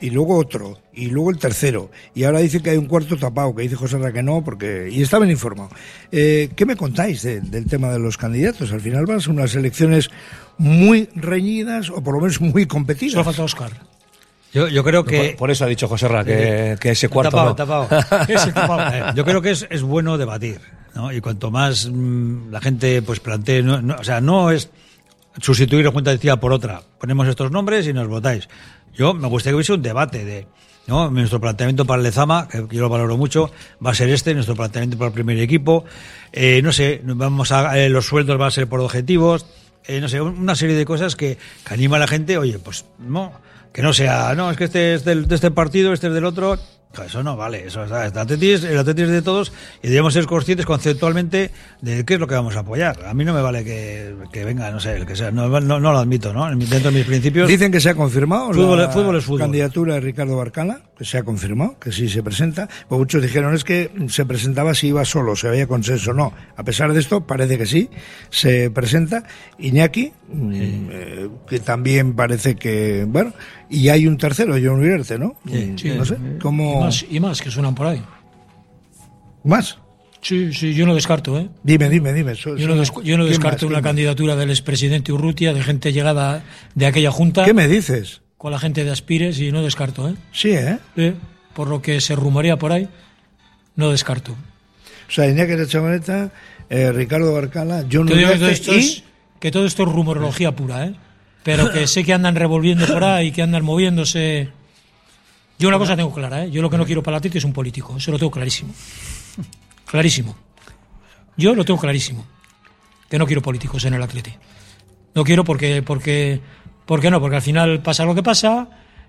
y luego otro, y luego el tercero, y ahora dice que hay un cuarto tapado, que dice José Ra que no, porque y está bien informado. Eh, ¿Qué me contáis de, del tema de los candidatos? Al final van a ser unas elecciones muy reñidas, o por lo menos muy competidas. Solo falta Óscar. Yo, yo creo que... Por, por eso ha dicho José Ra que, que ese cuarto... Tapado, no. tapado. Ese tapado. Yo creo que es, es bueno debatir, ¿no? Y cuanto más mmm, la gente pues plantee... No, no, o sea, no es sustituir la Junta Directiva por otra. Ponemos estos nombres y nos votáis. Yo me gustaría que hubiese un debate de... ¿no? Nuestro planteamiento para el Lezama, que yo lo valoro mucho, va a ser este, nuestro planteamiento para el primer equipo. Eh, no sé, vamos a eh, los sueldos van a ser por objetivos. Eh, no sé, una serie de cosas que, que anima a la gente. Oye, pues no... Que no sea, no, es que este es del, de este partido, este es del otro. Eso no vale. Eso es, el Atletis, el Atletis es de todos y debemos ser conscientes conceptualmente de qué es lo que vamos a apoyar. A mí no me vale que, que venga, no sé, el que sea. No, no, no lo admito, ¿no? Dentro de mis principios. Dicen que se ha confirmado fútbol, la fútbol es fútbol. Candidatura de Ricardo Barcala, que se ha confirmado, que sí se presenta. Pues muchos dijeron es que se presentaba si iba solo, si había consenso. No, a pesar de esto, parece que sí, se presenta. Iñaki, sí. eh, que también parece que, bueno, y hay un tercero, John Uriarte, ¿no? Sí, sí, no sé, ¿cómo...? Y más, y más que suenan por ahí. ¿Más? Sí, sí, yo no descarto, ¿eh? Dime, dime, dime. Eso, yo, no des, yo no descarto más, una candidatura del expresidente Urrutia, de gente llegada de aquella junta. ¿Qué me dices? Con la gente de Aspires, y no descarto, ¿eh? Sí, ¿eh? Sí, por lo que se rumorea por ahí, no descarto. O sea, Iñaki de Chamoneta, eh, Ricardo Barcala, John Uriarte y... Es, que todo esto es rumorología pura, ¿eh? Pero que sé que andan revolviendo por ahí, que andan moviéndose. Yo una cosa tengo clara, ¿eh? Yo lo que no quiero para el Atleti es un político, eso lo tengo clarísimo. Clarísimo. Yo lo tengo clarísimo. Que no quiero políticos en el Atleti. No quiero porque, porque, porque no, porque al final pasa lo que pasa.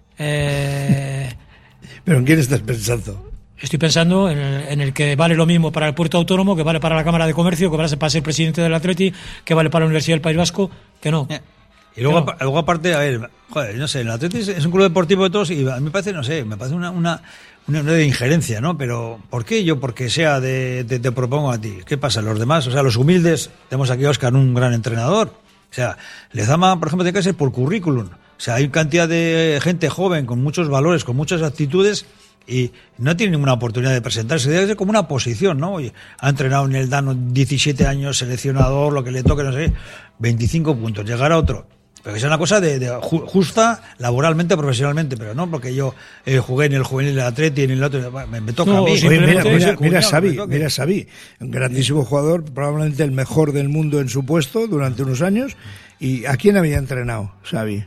Eh... ¿Pero en quién estás pensando? Estoy pensando en el, en el que vale lo mismo para el puerto autónomo, que vale para la Cámara de Comercio, que vale para ser presidente del Atleti, que vale para la Universidad del País Vasco, que no. Y luego, no. luego aparte, a ver, joder, no sé, el Atleti es un club deportivo de todos y a mí me parece, no sé, me parece una, una, una, una de injerencia, ¿no? Pero, ¿por qué yo, porque sea de, de, te propongo a ti? ¿Qué pasa? Los demás, o sea, los humildes, tenemos aquí a Óscar, un gran entrenador. O sea, Lezama, por ejemplo, tiene que ser por currículum. O sea, hay cantidad de gente joven con muchos valores, con muchas actitudes y no tiene ninguna oportunidad de presentarse. Debe ser como una posición, ¿no? Oye, ha entrenado en el Dano diecisiete años, seleccionador, lo que le toque, no sé, veinticinco puntos, llegar a otro. Pero que sea una cosa de, de justa laboralmente, profesionalmente, pero no porque yo eh, jugué en el juvenil del Atleti y en el otro, me, me toca no, a mí. Oye, mira, mira, mira Xavi, mira Xavi, un grandísimo jugador, probablemente el mejor del mundo en su puesto durante unos años. ¿Y a quién había entrenado Xavi?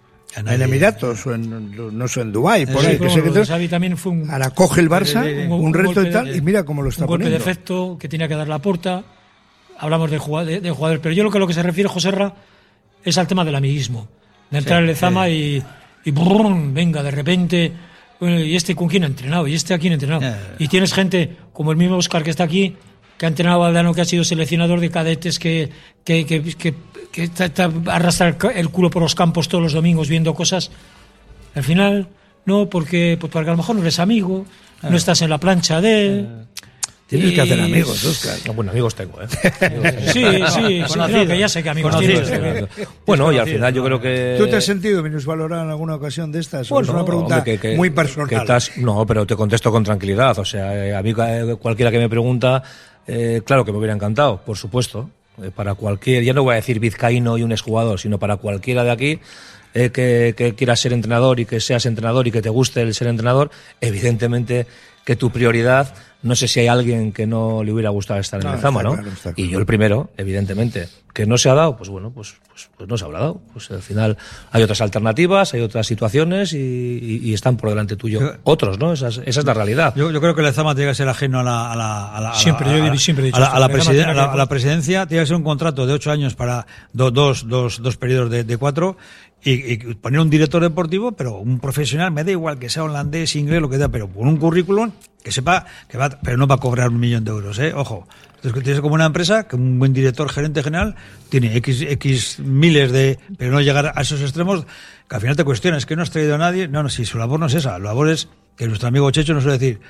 En Emiratos o en, no sé, en Dubái, por sí, ahí. Que sé que Xavi también fue un... Ahora coge el Barça, un, un, un reto y tal, de, y mira cómo lo está un poniendo. Un golpe de efecto que tenía que dar Laporta. Hablamos de jugadores, de, de jugadores, pero yo lo que, lo que se refiere, José Ra, es al tema del amiguismo. De entrar sí, en Lezama sí. y, y brum, venga, de repente, bueno, ¿y este con quién ha entrenado? ¿Y este a quién ha entrenado? Yeah. Y tienes gente, como el mismo Óscar que está aquí, que ha entrenado a Aldano, que ha sido seleccionador de cadetes, que, que, que, que, que está, está, arrastra el culo por los campos todos los domingos viendo cosas. Al final, no, porque, porque a lo mejor no eres amigo, yeah. no estás en la plancha de... Yeah. Tienes y... que hacer amigos, Óscar. No, bueno, amigos tengo, ¿eh? sí, sí, sí, no, que ya sé que amigos tienes. Bueno, y al final yo creo que... ¿Tú te has sentido minusvalorado en alguna ocasión de estas? Bueno, es una pregunta hombre, que, que, muy personal. Que estás... No, pero te contesto con tranquilidad. O sea, a mí cualquiera que me pregunta, eh, claro que me hubiera encantado, por supuesto. Eh, para cualquier, ya no voy a decir vizcaíno y un exjugador, sino para cualquiera de aquí eh, que, que quiera ser entrenador y que seas entrenador y que te guste el ser entrenador, evidentemente que tu prioridad... No sé si hay alguien que no le hubiera gustado estar en no, el Lezama, ¿no? Claro, claro. Y yo el primero, evidentemente. Que no se ha dado, pues bueno, pues, pues, pues no se habrá dado. Pues al final hay otras alternativas, hay otras situaciones y, y, y están por delante tuyo yo, otros, ¿no? Esa es, esa es la realidad. Yo, yo creo que el Lezama tiene que ser ajeno a la, a la, a la, siempre, a la, yo siempre he dicho a la, a la, presiden, a la, a la presidencia. Tiene que ser un contrato de ocho años para do, dos, dos, dos periodos de, de cuatro. Y, y poner un director deportivo, pero un profesional, me da igual que sea holandés, inglés, lo que sea, pero con un currículum que sepa que va, pero no va a cobrar un millón de euros, ¿eh? Ojo. Entonces, tienes como una empresa que un buen director, gerente general, tiene X, X miles de, pero no llegar a esos extremos, que al final te cuestionas, que no has traído a nadie. No, no, si su labor no es esa, su labor es que nuestro amigo Checho nos suele decir,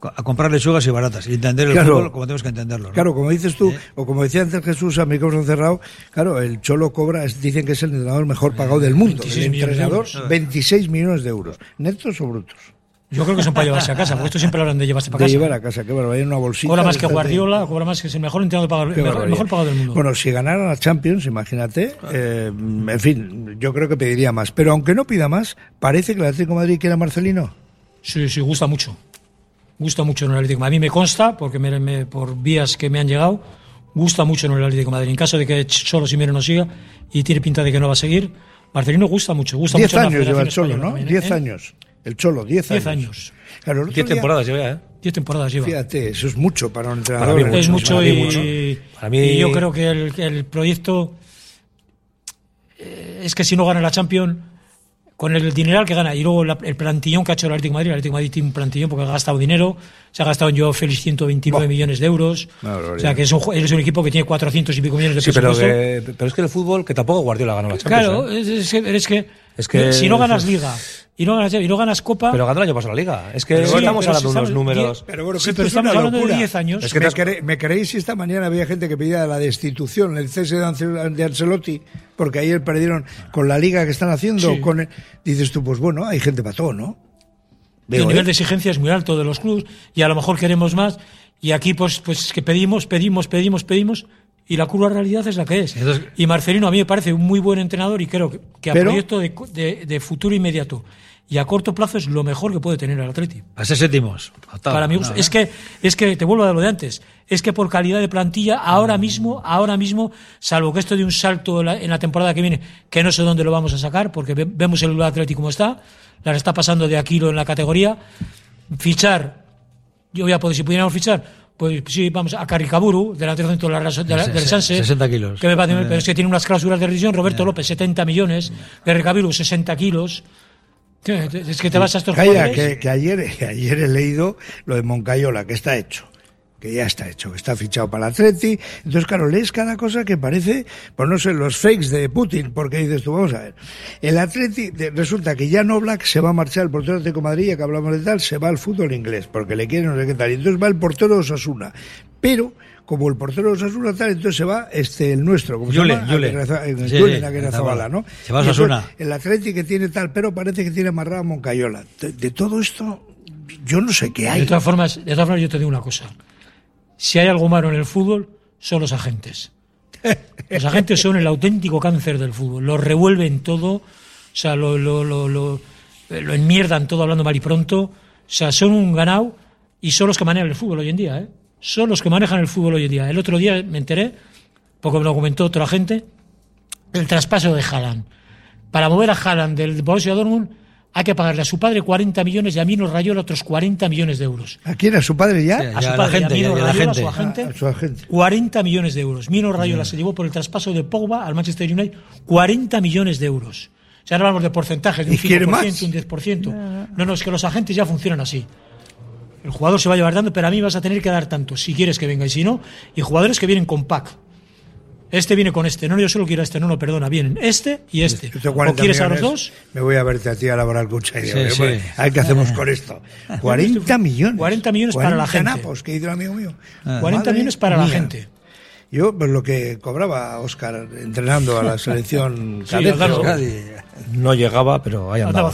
a comprar lechugas y baratas y entender el claro, fútbol como tenemos que entenderlo, ¿no? Claro, como dices tú, ¿Eh? o como decía antes Jesús, a micrófono cerrado, claro, el Cholo cobra, dicen que es el entrenador mejor pagado del mundo. El entrenador, veintiséis millones de euros. ¿Netos o brutos? Yo creo que son para llevarse a casa, porque esto siempre hablan de llevarse para de casa. De llevar a casa, que bueno, hay una bolsita. Cobra más que Guardiola, de... cobra más que es el mejor entrenador pagado, el mejor, mejor pagado del mundo. Bueno, si ganara la Champions, imagínate, eh, en fin, yo creo que pediría más. Pero aunque no pida más, parece que el Atlético de Madrid quiere a Marcelino. Sí, sí, gusta mucho. Gusta mucho en el Atlético. A mí me consta, porque me, me, por vías que me han llegado, gusta mucho en el Atlético de Madrid. En caso de que solo Simeone no siga, y tiene pinta de que no va a seguir, Marcelino gusta mucho. Gusta Diez mucho años lleva el Cholo, ¿no? También, Diez ¿eh? años. El Cholo, diez años. Diez años. Claro, diez temporadas lleva, ¿eh? Diez temporadas lleva. Fíjate, eso es mucho para un entrenador. Para mí, es mucho, para y, mí mucho. Para mí... y yo creo que el, el proyecto eh, es que si no gana la Champions, con el dineral que gana y luego la, el plantillón que ha hecho el Atlético de Madrid, el Atlético de Madrid tiene un plantillón porque ha gastado dinero, se ha gastado en Joao Félix ciento veintinueve millones de euros, no, o sea que es un, es un equipo que tiene cuatrocientos y pico millones de sí, presupuesto. Pero, que, pero es que el fútbol, que tampoco Guardiola ganó la Champions. Claro, ¿eh? es, es, es, que, es que si no ganas Liga y no ganas, y no ganas Copa... Pero ganó el año pasado la Liga. Es que sí, estamos hablando de si unos números... Die, pero bueno, sí, pero estamos hablando locura. de diez años. Es que me, cre me creéis si esta mañana había gente que pedía la destitución, el cese de, Ancel de Ancelotti, porque ayer perdieron con la Liga que están haciendo. Sí. Con el, dices tú, pues bueno, hay gente para todo, ¿no? Veo, el nivel ¿eh? de exigencia es muy alto de los clubes y a lo mejor queremos más y aquí pues, pues que pedimos, pedimos, pedimos, pedimos... Y la curva realidad es la que es. Entonces, y Marcelino a mí me parece un muy buen entrenador y creo que, que a pero, proyecto de, de, de futuro inmediato y a corto plazo es lo mejor que puede tener el Atleti. A ser séptimos. Para mí, no, es, que, es que, te vuelvo a lo de antes, es que por calidad de plantilla, ahora mismo, ahora mismo, salvo que esto de un salto en la, en la temporada que viene, que no sé dónde lo vamos a sacar, porque ve, vemos el Atleti como está, la está pasando de Aquilo en la categoría, fichar, yo voy a poder, si pudiéramos fichar, pues sí, vamos a Carricaburu, delantero centro de la, de la, del Sanse, sesenta kilos. Que me parece, pero es que tiene unas cláusulas de rescisión. Roberto López, setenta millones. Carricaburu, sesenta kilos. Es que te vas a estos Calla, que, que, ayer, que ayer he leído lo de Moncayola, que está hecho. Que ya está hecho, que está fichado para el Atleti. Entonces, claro, lees cada cosa que parece, pues no sé, los fakes de Putin, porque dices tú, vamos a ver, el Atleti, resulta que ya no Black se va a marchar, el portero de Atlético de Madrid, ya que hablamos de tal, se va al fútbol inglés, porque le quieren no sé qué tal, y entonces va el portero de Osasuna, pero como el portero de Osasuna tal, entonces se va este el nuestro, como Yule, se llama, Yule. Yule, sí, Yule, la Zabala, ¿no? Se va a Osasuna. El Atleti que tiene tal, pero parece que tiene amarrado a Moncayola. De, de todo esto, yo no sé qué hay. De todas formas, de todas formas yo te digo una cosa. Si hay algo malo en el fútbol, son los agentes. Los agentes son el auténtico cáncer del fútbol. Lo revuelven todo, o sea, lo, lo, lo, lo, lo enmierdan todo hablando mal y pronto. O sea, son un ganado y son los que manejan el fútbol hoy en día, ¿eh? Son los que manejan el fútbol hoy en día. El otro día me enteré, porque me lo comentó otro agente, el traspaso de Haaland. Para mover a Haaland del Borussia Dortmund hay que pagarle a su padre cuarenta millones y a Mino Raiola otros cuarenta millones de euros. ¿A quién? ¿A su padre ya? Sí, a su padre, a, gente, a Mino Raiola, a, su agente, a, a su agente. cuarenta millones de euros. Mino Raiola sí. se llevó por el traspaso de Pogba al Manchester United cuarenta millones de euros. O sea, no hablamos de porcentajes, de un cinco por ciento, un diez por ciento. No. no, no, es que los agentes ya funcionan así. El jugador se va a llevar dando, pero a mí vas a tener que dar tanto, si quieres que venga y si no. Y jugadores que vienen con pack. Este viene con este, no, yo solo quiero este, no, no, perdona, vienen este y este. ¿O quieres a los dos? Me voy a verte a ti a laborar cucha y sí, digo, sí. Bueno, a ver qué hacemos con esto. cuarenta millones. cuarenta millones para la gente. Napos, que dice un amigo mío. Ah. cuarenta millones para mía. La gente. Yo, pues lo que cobraba Óscar entrenando a la selección sí, cadete, no llegaba, pero ahí andaba.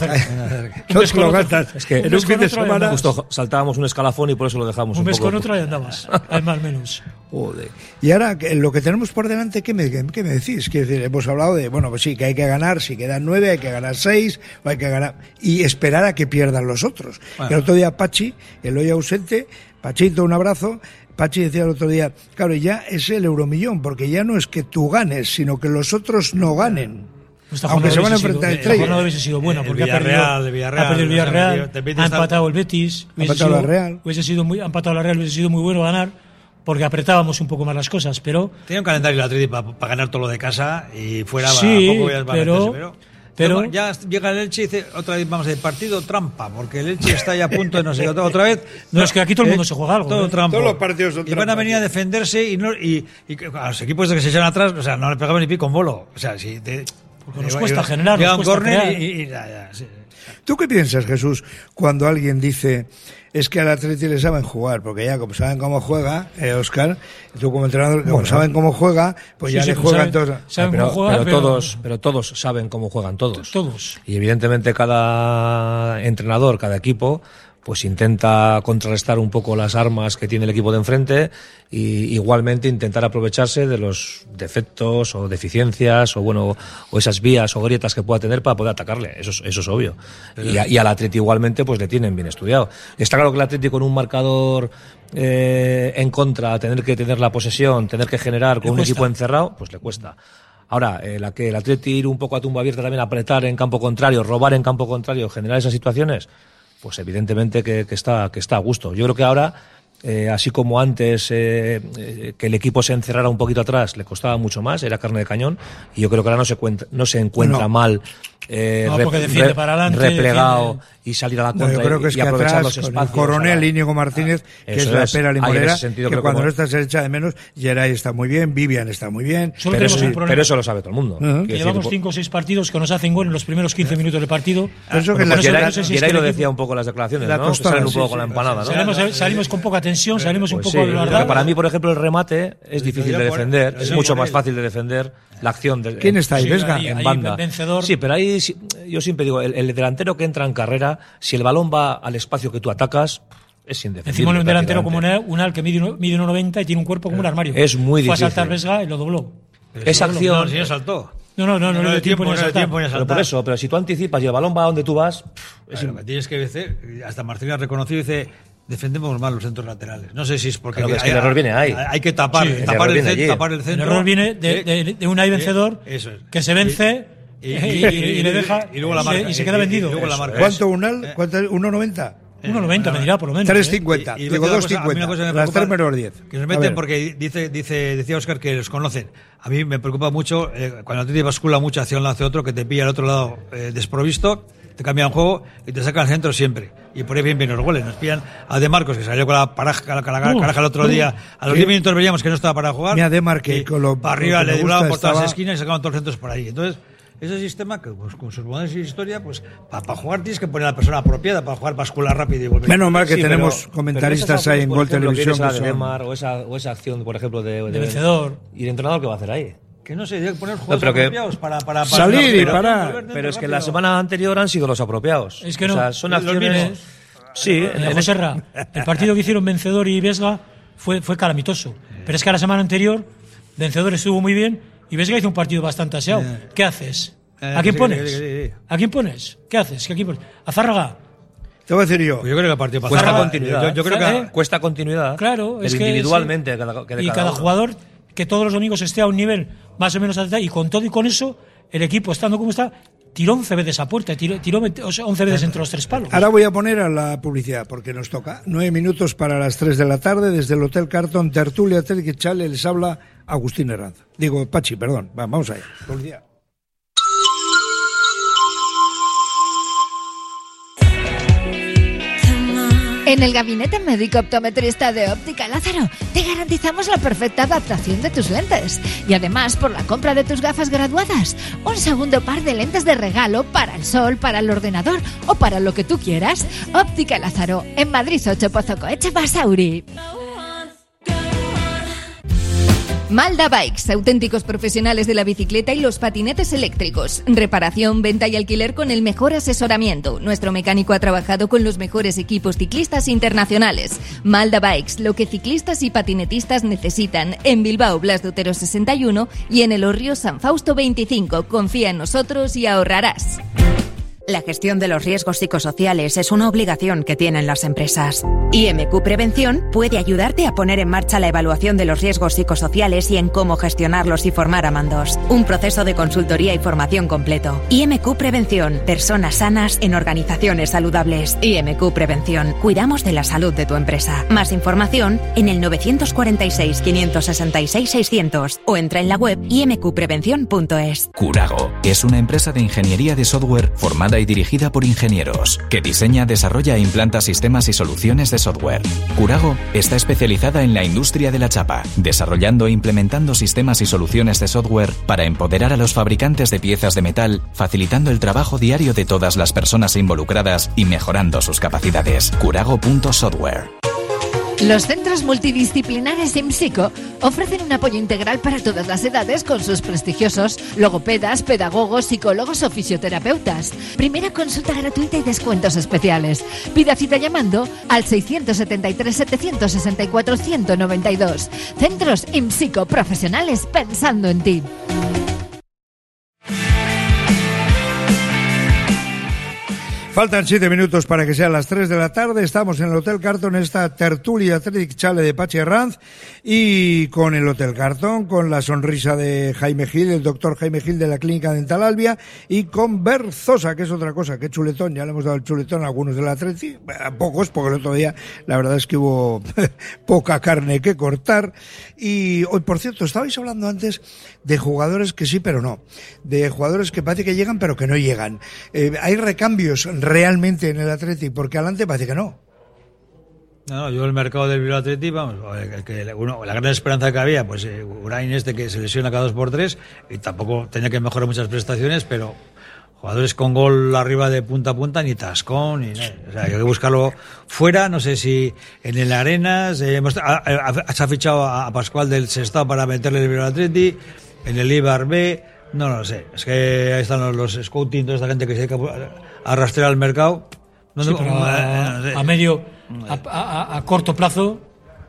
No te lo gastas. Es que en un fin de semana justo saltábamos un escalafón y por eso lo dejamos un, un mes poco. con otro y andabas, hay más o menos. Joder. Y ahora, lo que tenemos por delante, ¿qué me, qué me decís? Quiero decir, hemos hablado de, bueno, pues sí, que hay que ganar, si quedan nueve, hay que ganar seis, o hay que ganar, y esperar a que pierdan los otros. Bueno. El otro día Pachi, el hoy ausente, Pachito, un abrazo. Pachi decía el otro día, claro, ya es el euromillón, porque ya no es que tú ganes, sino que los otros no ganen. Esta aunque se van a enfrentar entre ellos. La jornada hubiese sido buena, porque el ha perdido el Villarreal, ha perdido el Villarreal, ha empatado el Betis, ha empatado la Real. Hubiese sido muy, ha empatado la Real, hubiese sido muy bueno ganar, porque apretábamos un poco más las cosas, pero... Tenía un calendario el Atleti para pa ganar todo lo de casa y fuera sí, a poco a pero... pero... Pero ya llega el Elche y dice otra vez vamos de partido trampa, porque el Elche está ya a punto de no sé otra, otra vez. No, no es que aquí todo el mundo eh, se juega algo. Todo ¿eh? trampa. Todos los partidos son y van a venir a defenderse y, no, y, y a los equipos de que se echan atrás, o sea, no le pegamos ni pico en bolo. O sea, si te, Porque nos cuesta generar, nos cuesta crear. Y, y, y, ya, ya, sí. ¿Tú qué piensas, Jesús, cuando alguien dice es que al Atleti le saben jugar? Porque ya como saben cómo juega, eh, Óscar, tú como entrenador, como bueno, saben cómo juega, pues sí, ya sí, le pues juegan saben, todos. Saben pero, cómo juega, pero, pero, todos, pero todos saben cómo juegan todos. Todos. Y evidentemente cada entrenador, cada equipo, pues intenta contrarrestar un poco las armas que tiene el equipo de enfrente y igualmente intentar aprovecharse de los defectos o deficiencias o bueno o esas vías o grietas que pueda tener para poder atacarle. Eso es, eso es obvio. Y, a, y al Atleti igualmente pues le tienen bien estudiado. Está claro que el Atleti con un marcador eh, en contra, tener que tener la posesión, tener que generar con un equipo encerrado, pues le cuesta. Ahora, eh, la que el Atleti ir un poco a tumba abierta también, apretar en campo contrario, robar en campo contrario, generar esas situaciones, pues evidentemente que, que está que está a gusto. Yo creo que ahora, eh, así como antes eh, eh, que el equipo se encerrara un poquito atrás le costaba mucho más, era carne de cañón, y yo creo que ahora no se cuenta, no se encuentra bueno, mal eh, no, re, re, para adelante, replegado defiende. Y salir a la contra no, yo creo que es y, que y aprovechar atrás, los espacios. Con el coronel Íñigo Martínez, ah, que es la pera limonera, que cuando no está se echa de menos. Geray está muy bien, Vivian está muy bien. Solo pero, eso, pero eso lo sabe todo el mundo. Uh-huh. Que llevamos cinco o seis partidos que nos hacen gol en los primeros quince minutos de partido. Eso que Geray lo decía un poco en las declaraciones, la ¿no? Tostada, salen un poco sí, con la empanada, sí, ¿no? Salimos, salimos con poca tensión, salimos un pues poco sí, de la verdad. Para mí, por ejemplo, el remate es difícil de defender, es mucho más fácil de defender la acción. De, ¿Quién está ahí? Vesga. En banda. Sí, pero ahí yo siempre digo, el, el delantero que entra en carrera, si el balón va al espacio que tú atacas, es indefendible. Encima un delantero como Unal que mide uno noventa y tiene un cuerpo como un armario. Es muy difícil. Fue a saltar Vesga y lo dobló. Esa acción. No, si ya saltó. No, no, no, no, no, no, tiempo, tiempo, no tiempo ni a saltar. Pero por eso, pero si tú anticipas y el balón va a donde tú vas, es lo que tienes que decir. Hasta Martín ha reconocido y dice: defendemos mal los centros laterales. No sé si es porque claro, es que hay, el error viene ahí. Hay que tapar, sí, tapar, el, el, centro, tapar el centro. El error viene de, de, de un ahí vencedor eso es. Que se vence y, y, y, y, y le deja y, luego la marca, y se queda vendido. Y luego la marca. ¿Cuánto Unal? ¿uno noventa? uno noventa me dirá por lo menos. tres cincuenta. ¿eh? Digo dos cincuenta. Las tres menos diez. Que nos meten porque dice, dice, decía Óscar que los conocen. A mí me preocupa mucho eh, cuando te bascula mucho hacia un lado hacia otro, que te pilla al otro lado eh, desprovisto, te cambian el juego y te sacan al centro siempre. Y por ahí bien bien los goles. Nos pillan a De Marcos, que salió con la paraja, con la caraja el otro día. A los diez minutos veíamos que no estaba para jugar. Mira, De Marque, y con lo, para arriba lo le duraban por todas estaba... las esquinas y sacaban todos los centros por ahí. Entonces, ese sistema, que pues, con sus modelos y historia, pues para pa jugar tienes que poner a la persona apropiada, para jugar bascular rápido y volver. Menos mal que sí, tenemos pero, comentaristas pero ahí en Gol Televisión. Esa de Demar, o, esa, o esa acción, por ejemplo, de, de, de vencedor. ¿Y el entrenador qué va a hacer ahí? Que no sé, tiene que poner juegos no, apropiados para, para, para salir y parar. Pero, pero es que la semana anterior han sido los apropiados. Es que no. O sea, son acciones. Sí, en el Joserra, el partido que hicieron Vencedor y Vesga fue, fue calamitoso. Pero es que a la semana anterior, Vencedor estuvo muy bien y Vesga hizo un partido bastante aseado. ¿Qué haces? ¿A quién pones? ¿A quién pones? ¿Qué haces? ¿A quién pones? ¿A Zárraga? Te voy a decir yo. Pues yo creo que el partido cuesta Zárraga, continuidad. Yo, yo creo que ¿eh? cuesta continuidad. Claro, es que individualmente. Sí. Cada, cada y cada, cada jugador que todos los domingos esté a un nivel más o menos alto, y con todo y con eso, el equipo estando como está, tiró once veces a puerta, tiró, tiró once veces entre los tres palos. Ahora voy a poner a la publicidad, porque nos toca. Nueve minutos para las tres de la tarde, desde el Hotel Carton, Tertulia Telequichale, les habla Agustín Herranz. Digo, Pachi, perdón. Vamos allá. Publicidad. En el gabinete médico optometrista de Óptica Lázaro te garantizamos la perfecta adaptación de tus lentes. Y además, por la compra de tus gafas graduadas, un segundo par de lentes de regalo para el sol, para el ordenador o para lo que tú quieras. Óptica Lázaro, en Madrid ocho Pozo Coeche Basauri. Malda Bikes, auténticos profesionales de la bicicleta y los patinetes eléctricos. Reparación, venta y alquiler con el mejor asesoramiento. Nuestro mecánico ha trabajado con los mejores equipos ciclistas internacionales. Malda Bikes, lo que ciclistas y patinetistas necesitan. En Bilbao, Blas de Otero sesenta y uno y en El Hórrio, San Fausto veinticinco. Confía en nosotros y ahorrarás. La gestión de los riesgos psicosociales es una obligación que tienen las empresas. I M Q Prevención puede ayudarte a poner en marcha la evaluación de los riesgos psicosociales y en cómo gestionarlos y formar a mandos. Un proceso de consultoría y formación completo. I M Q Prevención. Personas sanas en organizaciones saludables. I M Q Prevención. Cuidamos de la salud de tu empresa. Más información en el nueve cuatro seis, cinco seis seis, seiscientos o entra en la web i m q prevención punto es. Curago es una empresa de ingeniería de software formada formada y dirigida por ingenieros, que diseña, desarrolla e implanta sistemas y soluciones de software. Curago está especializada en la industria de la chapa, desarrollando e implementando sistemas y soluciones de software para empoderar a los fabricantes de piezas de metal, facilitando el trabajo diario de todas las personas involucradas y mejorando sus capacidades. Curago punto software. Los centros multidisciplinares IMSICO ofrecen un apoyo integral para todas las edades con sus prestigiosos logopedas, pedagogos, psicólogos o fisioterapeutas. Primera consulta gratuita y descuentos especiales. Pida cita llamando al seiscientos setenta y tres, setecientos sesenta y cuatro, ciento noventa y dos. Centros IMSICO, profesionales pensando en ti. Faltan siete minutos para que sean las tres de la tarde. Estamos en el Hotel Carton, esta tertulia Athletic Chale de Pachi Herranz, y con el Hotel Carton, con la sonrisa de Jaime Gil, el doctor Jaime Gil de la Clínica Dental Albia, y con Berzosa, que es otra cosa, que chuletón. Ya le hemos dado el chuletón a algunos del Athletic, a pocos, porque el otro día la verdad es que hubo poca carne que cortar. Y hoy, por cierto, estabais hablando antes de jugadores que sí pero no, de jugadores que parece que llegan pero que no llegan. Eh, hay recambios realmente en el Athletic, porque adelante parece que no. No, yo el mercado del Bilbao Athletic, vamos, el que, uno, la gran esperanza que había, pues eh, Urain este que se lesiona cada dos por tres, y tampoco tenía que mejorar muchas prestaciones, pero jugadores con gol arriba de punta a punta, ni Tascón, ni nada. O sea, hay que buscarlo fuera, no sé si en el Arenas, eh, hemos, ha, ha, se ha fichado a Pascual del Sestao para meterle el Bilbao Athletic, en el Ibar B, no, no lo sé, es que ahí están los, los scouting, toda esta gente que se dedica a rastrear al mercado. No, sí, pero a, no sé. a medio, a, a, a corto plazo,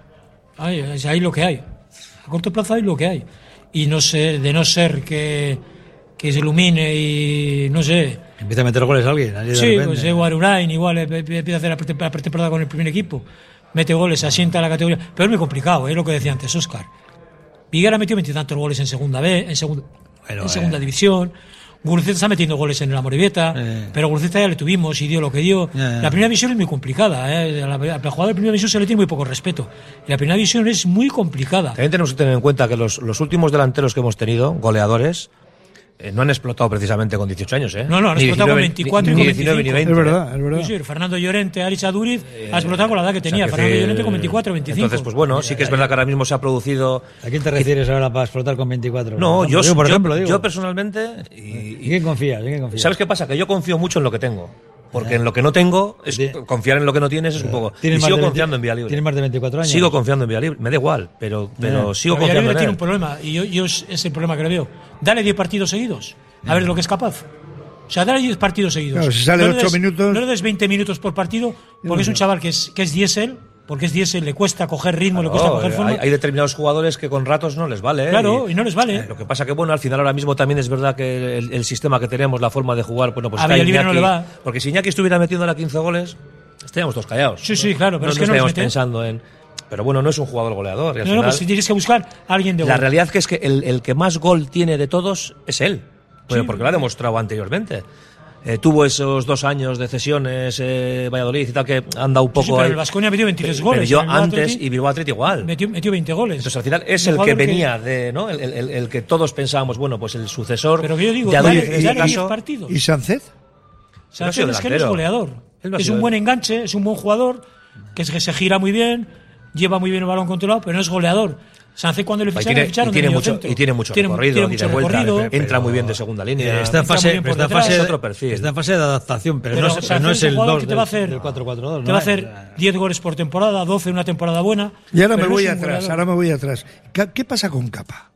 hay, es ahí lo que hay. A corto plazo hay lo que hay. Y no sé, de no ser que, que se ilumine y no sé. Empieza a meter goles a alguien. Sí, pues igual Urain, igual empieza a hacer la pretemporada con el primer equipo. Mete goles, asienta a la categoría. Pero es muy complicado, es lo que decía antes Óscar. Viguera metió veintitantos goles en segunda B, en segunda, bueno, en segunda eh. división. Guruceta está metiendo goles en el Amorebieta, eh. pero Guruceta ya le tuvimos y dio lo que dio. Eh. La primera división es muy complicada, ¿eh? La, la, la jugada de primera división se le tiene muy poco respeto. Y la primera división es muy complicada. También tenemos que tener en cuenta que los, los últimos delanteros que hemos tenido, goleadores, eh, no han explotado precisamente con dieciocho años, ¿eh? No, no, han ni explotado diecinueve, con veinticuatro ni, ni, y con diecinueve, veinticinco. Ni veinte. Es verdad, es verdad. Sí, sí, Fernando Llorente, Aritz Duriz, eh, ha explotado con la edad que tenía. O sea, que Fernando Llorente con veinticuatro, veinticinco. Entonces, pues bueno, sí que es verdad que ahora mismo se ha producido... ¿A quién te refieres ahora para explotar con veinticuatro? No, yo, yo, por yo, ejemplo, digo. yo personalmente... ¿Y, ¿Y quién confías? ¿Y quién confías? ¿Sabes qué pasa? Que yo confío mucho en lo que tengo. Porque en lo que no tengo, es, confiar en lo que no tienes es un poco... Y sigo confiando en Villalibre. ¿Tienes más de veinticuatro años? Sigo confiando en Villalibre. Me da igual, pero, pero sigo pero confiando en él. tiene un problema, y yo, yo es el problema que le veo. Dale diez partidos seguidos, a ver de lo que es capaz. O sea, dale diez partidos seguidos. Claro, si sale no ocho minutos... No le des veinte minutos por partido, porque no, es un chaval que es, que es diésel, porque es diésel, le cuesta coger ritmo, claro, le cuesta coger forma. Hay, hay determinados jugadores que con ratos no les vale. Claro, y, y no les vale. Eh, lo que pasa que, bueno, al final ahora mismo también es verdad que el, el sistema que tenemos, la forma de jugar, bueno, pues a Villalibre no le va. Porque si Iñaki estuviera metiéndole a quince goles, estaríamos todos callados. Sí, sí, claro, pero no, es no que no estaríamos pensando en... Pero bueno, no es un jugador goleador. Y al no, final, no, pues si tienes que buscar a alguien de gol. La realidad que es que el, el que más gol tiene de todos es él. Pues sí. Porque lo ha demostrado anteriormente. Eh, tuvo esos dos años de cesiones eh, Valladolid y tal que han dado un poco. Sí, sí, pero el Baskonia metió veintitrés goles. Pero yo antes Atleti, y Bilbao Athletic igual. Metió, metió veinte goles. Entonces al final es el, el que venía que... de, ¿no? El, el, el que todos pensábamos, bueno, pues el sucesor. Pero que yo digo, de dale, Adolid, dale diez partidos. ¿Y Sánchez? Sánchez es que no es goleador. No es un buen enganche, es un buen jugador, que, es que se gira muy bien, lleva muy bien el balón controlado, pero no es goleador. Sánchez cuando le ficharon, tiene, le ficharon y tiene de mucho y tiene mucho tiene, recorrido, tiene mucho vuelta, recorrido entra muy bien de segunda línea. Está en fase, está está fase, es otro perfil. Está en fase de adaptación, pero, pero no, es, no es el dos del, del cuatro cuatro dos. Te ¿no? va a hacer diez goles por temporada, doce una temporada buena. Y ahora me voy no atrás, ahora me voy atrás. ¿Qué pasa con Capa?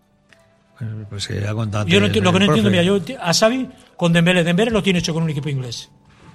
Pues que ha contado. Yo no, lo que no entiendo, mira, yo a Xavi con Dembélé, Dembélé lo tiene hecho con un equipo inglés.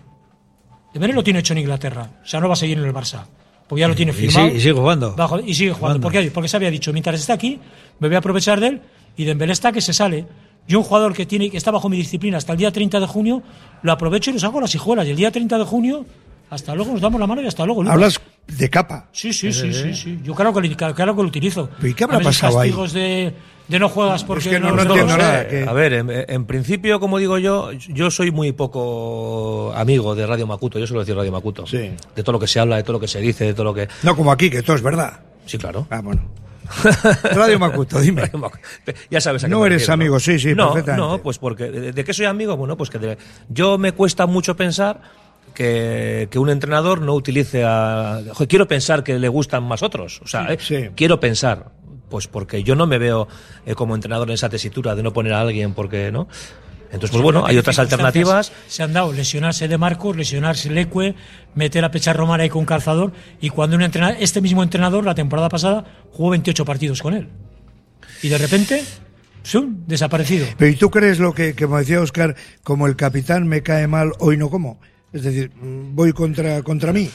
Dembélé lo tiene hecho en Inglaterra, o sea, no va a seguir en el Barça. Porque ya lo tiene firmado. Y sigue, y sigue jugando. Bajo, y sigue jugando. jugando. Porque, porque se había dicho, mientras está aquí, me voy a aprovechar de él, y Dembélé está que se sale. Yo un jugador que tiene que está bajo mi disciplina hasta el día treinta de junio, lo aprovecho y lo saco las hijuelas. Y el día treinta de junio, hasta luego, nos damos la mano y hasta luego. Lucas. ¿Hablas de Capa? Sí, sí, sí, sí, sí. Yo claro que, claro que lo utilizo. ¿Y qué habrá pasado ahí? De, de no juegas porque es que no, no, no entiendo nada. Que... A ver, en, en principio, como digo yo, yo soy muy poco amigo de Radio Macuto, yo suelo decir Radio Macuto. Sí. De todo lo que se habla, de todo lo que se dice, de todo lo que... No como aquí, que todo es verdad. Sí, claro. Ah, bueno. Radio Macuto, dime. Radio Macuto. Ya sabes a qué No eres refiero, amigo, ¿no? sí, sí, no, perfectamente. No, pues porque, ¿de, de qué soy amigo? Bueno, pues que de, yo me cuesta mucho pensar que, que un entrenador no utilice a... Joder, quiero pensar que le gustan más otros, o sea, sí, eh, sí. quiero pensar, pues porque yo no me veo eh, como entrenador en esa tesitura de no poner a alguien porque, ¿no? Entonces, pues bueno, hay otras alternativas. Se han dado lesionarse de Marcos, lesionarse Leque, meter a Pechar Román ahí con calzador, y cuando un entrenador, este mismo entrenador la temporada pasada jugó veintiocho partidos con él. Y de repente, ¡zum!, desaparecido. Pero ¿y tú crees lo que, como decía Óscar, como el capitán me cae mal, hoy no como? Es decir, voy contra, contra mí.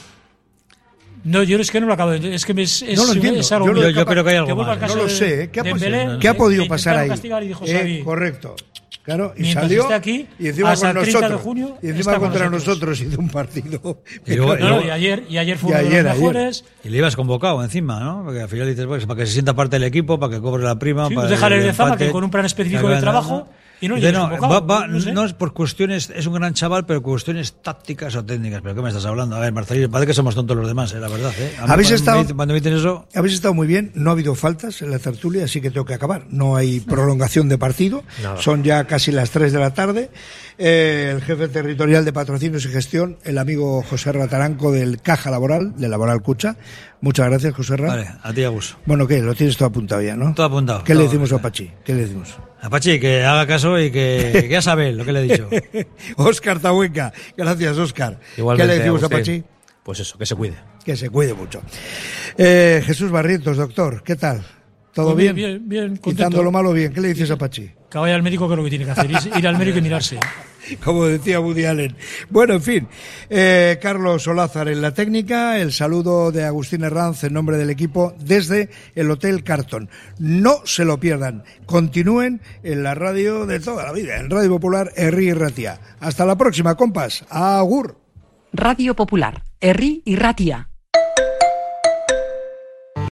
No, yo es que no lo acabo de... Es que es, es, no lo entiendo. Es algo yo, yo, yo creo que hay algo más. No lo sé. ¿eh? ¿Qué, de, ha, de Belén, ¿qué ha podido eh, pasar ahí? Y dijo, eh, correcto. Claro, y mientras salió esté aquí, y encima hasta con el treinta nosotros. de junio y encima contra nosotros. nosotros hizo un partido. Y, luego, no, no, y ayer y ayer fue y uno ayer, de los mejores. Ayer. Y le ibas convocado encima, ¿no? Porque al final dices, pues, para que se sienta parte del equipo, para que cobre la prima. Sí, para déjale de Zama que con un plan específico de trabajo. Y no, de no, va, va, no, sé. no es por cuestiones, es un gran chaval, pero cuestiones tácticas o técnicas. ¿Pero qué me estás hablando? A ver, Marcelino, parece que somos tontos los demás, ¿eh? La verdad. ¿eh? ¿Habéis estado, me, cuando me dicen eso... habéis estado muy bien, no ha habido faltas en la tertulia, así que tengo que acabar. No hay prolongación de partido, Nada. Son ya casi las tres de la tarde. Eh, el jefe territorial de patrocinios y gestión, el amigo José Rataranco del Caja Laboral, de Laboral Cucha. Muchas gracias, José Ra. Vale, a ti, Agus. Bueno, ¿qué? Lo tienes todo apuntado ya, ¿no? Todo apuntado. ¿Qué todo le decimos bien. a Pachi? ¿Qué le decimos? A Pachi, que haga caso y que, que ya sabe lo que le he dicho. Óscar Tabuenca. Gracias, Óscar. Igualmente, ¿qué le decimos Agustín? a Pachi? Pues eso, que se cuide. Que se cuide mucho. Eh, Jesús Barrientos, doctor, ¿qué tal? ¿Todo pues bien? Bien, bien, bien. Quitando lo malo bien. ¿Qué le dices a Pachi? Que vaya al médico, que es lo que tiene que hacer. Ir al médico y mirarse. Como decía Woody Allen. Bueno, en fin. Eh, Carlos Olázar en la técnica. El saludo de Agustín Herranz en nombre del equipo desde el Hotel Carton. No se lo pierdan. Continúen en la radio de toda la vida. En Radio Popular, Herri y Ratia. Hasta la próxima, compas. Agur. Radio Popular, Herri y Ratia.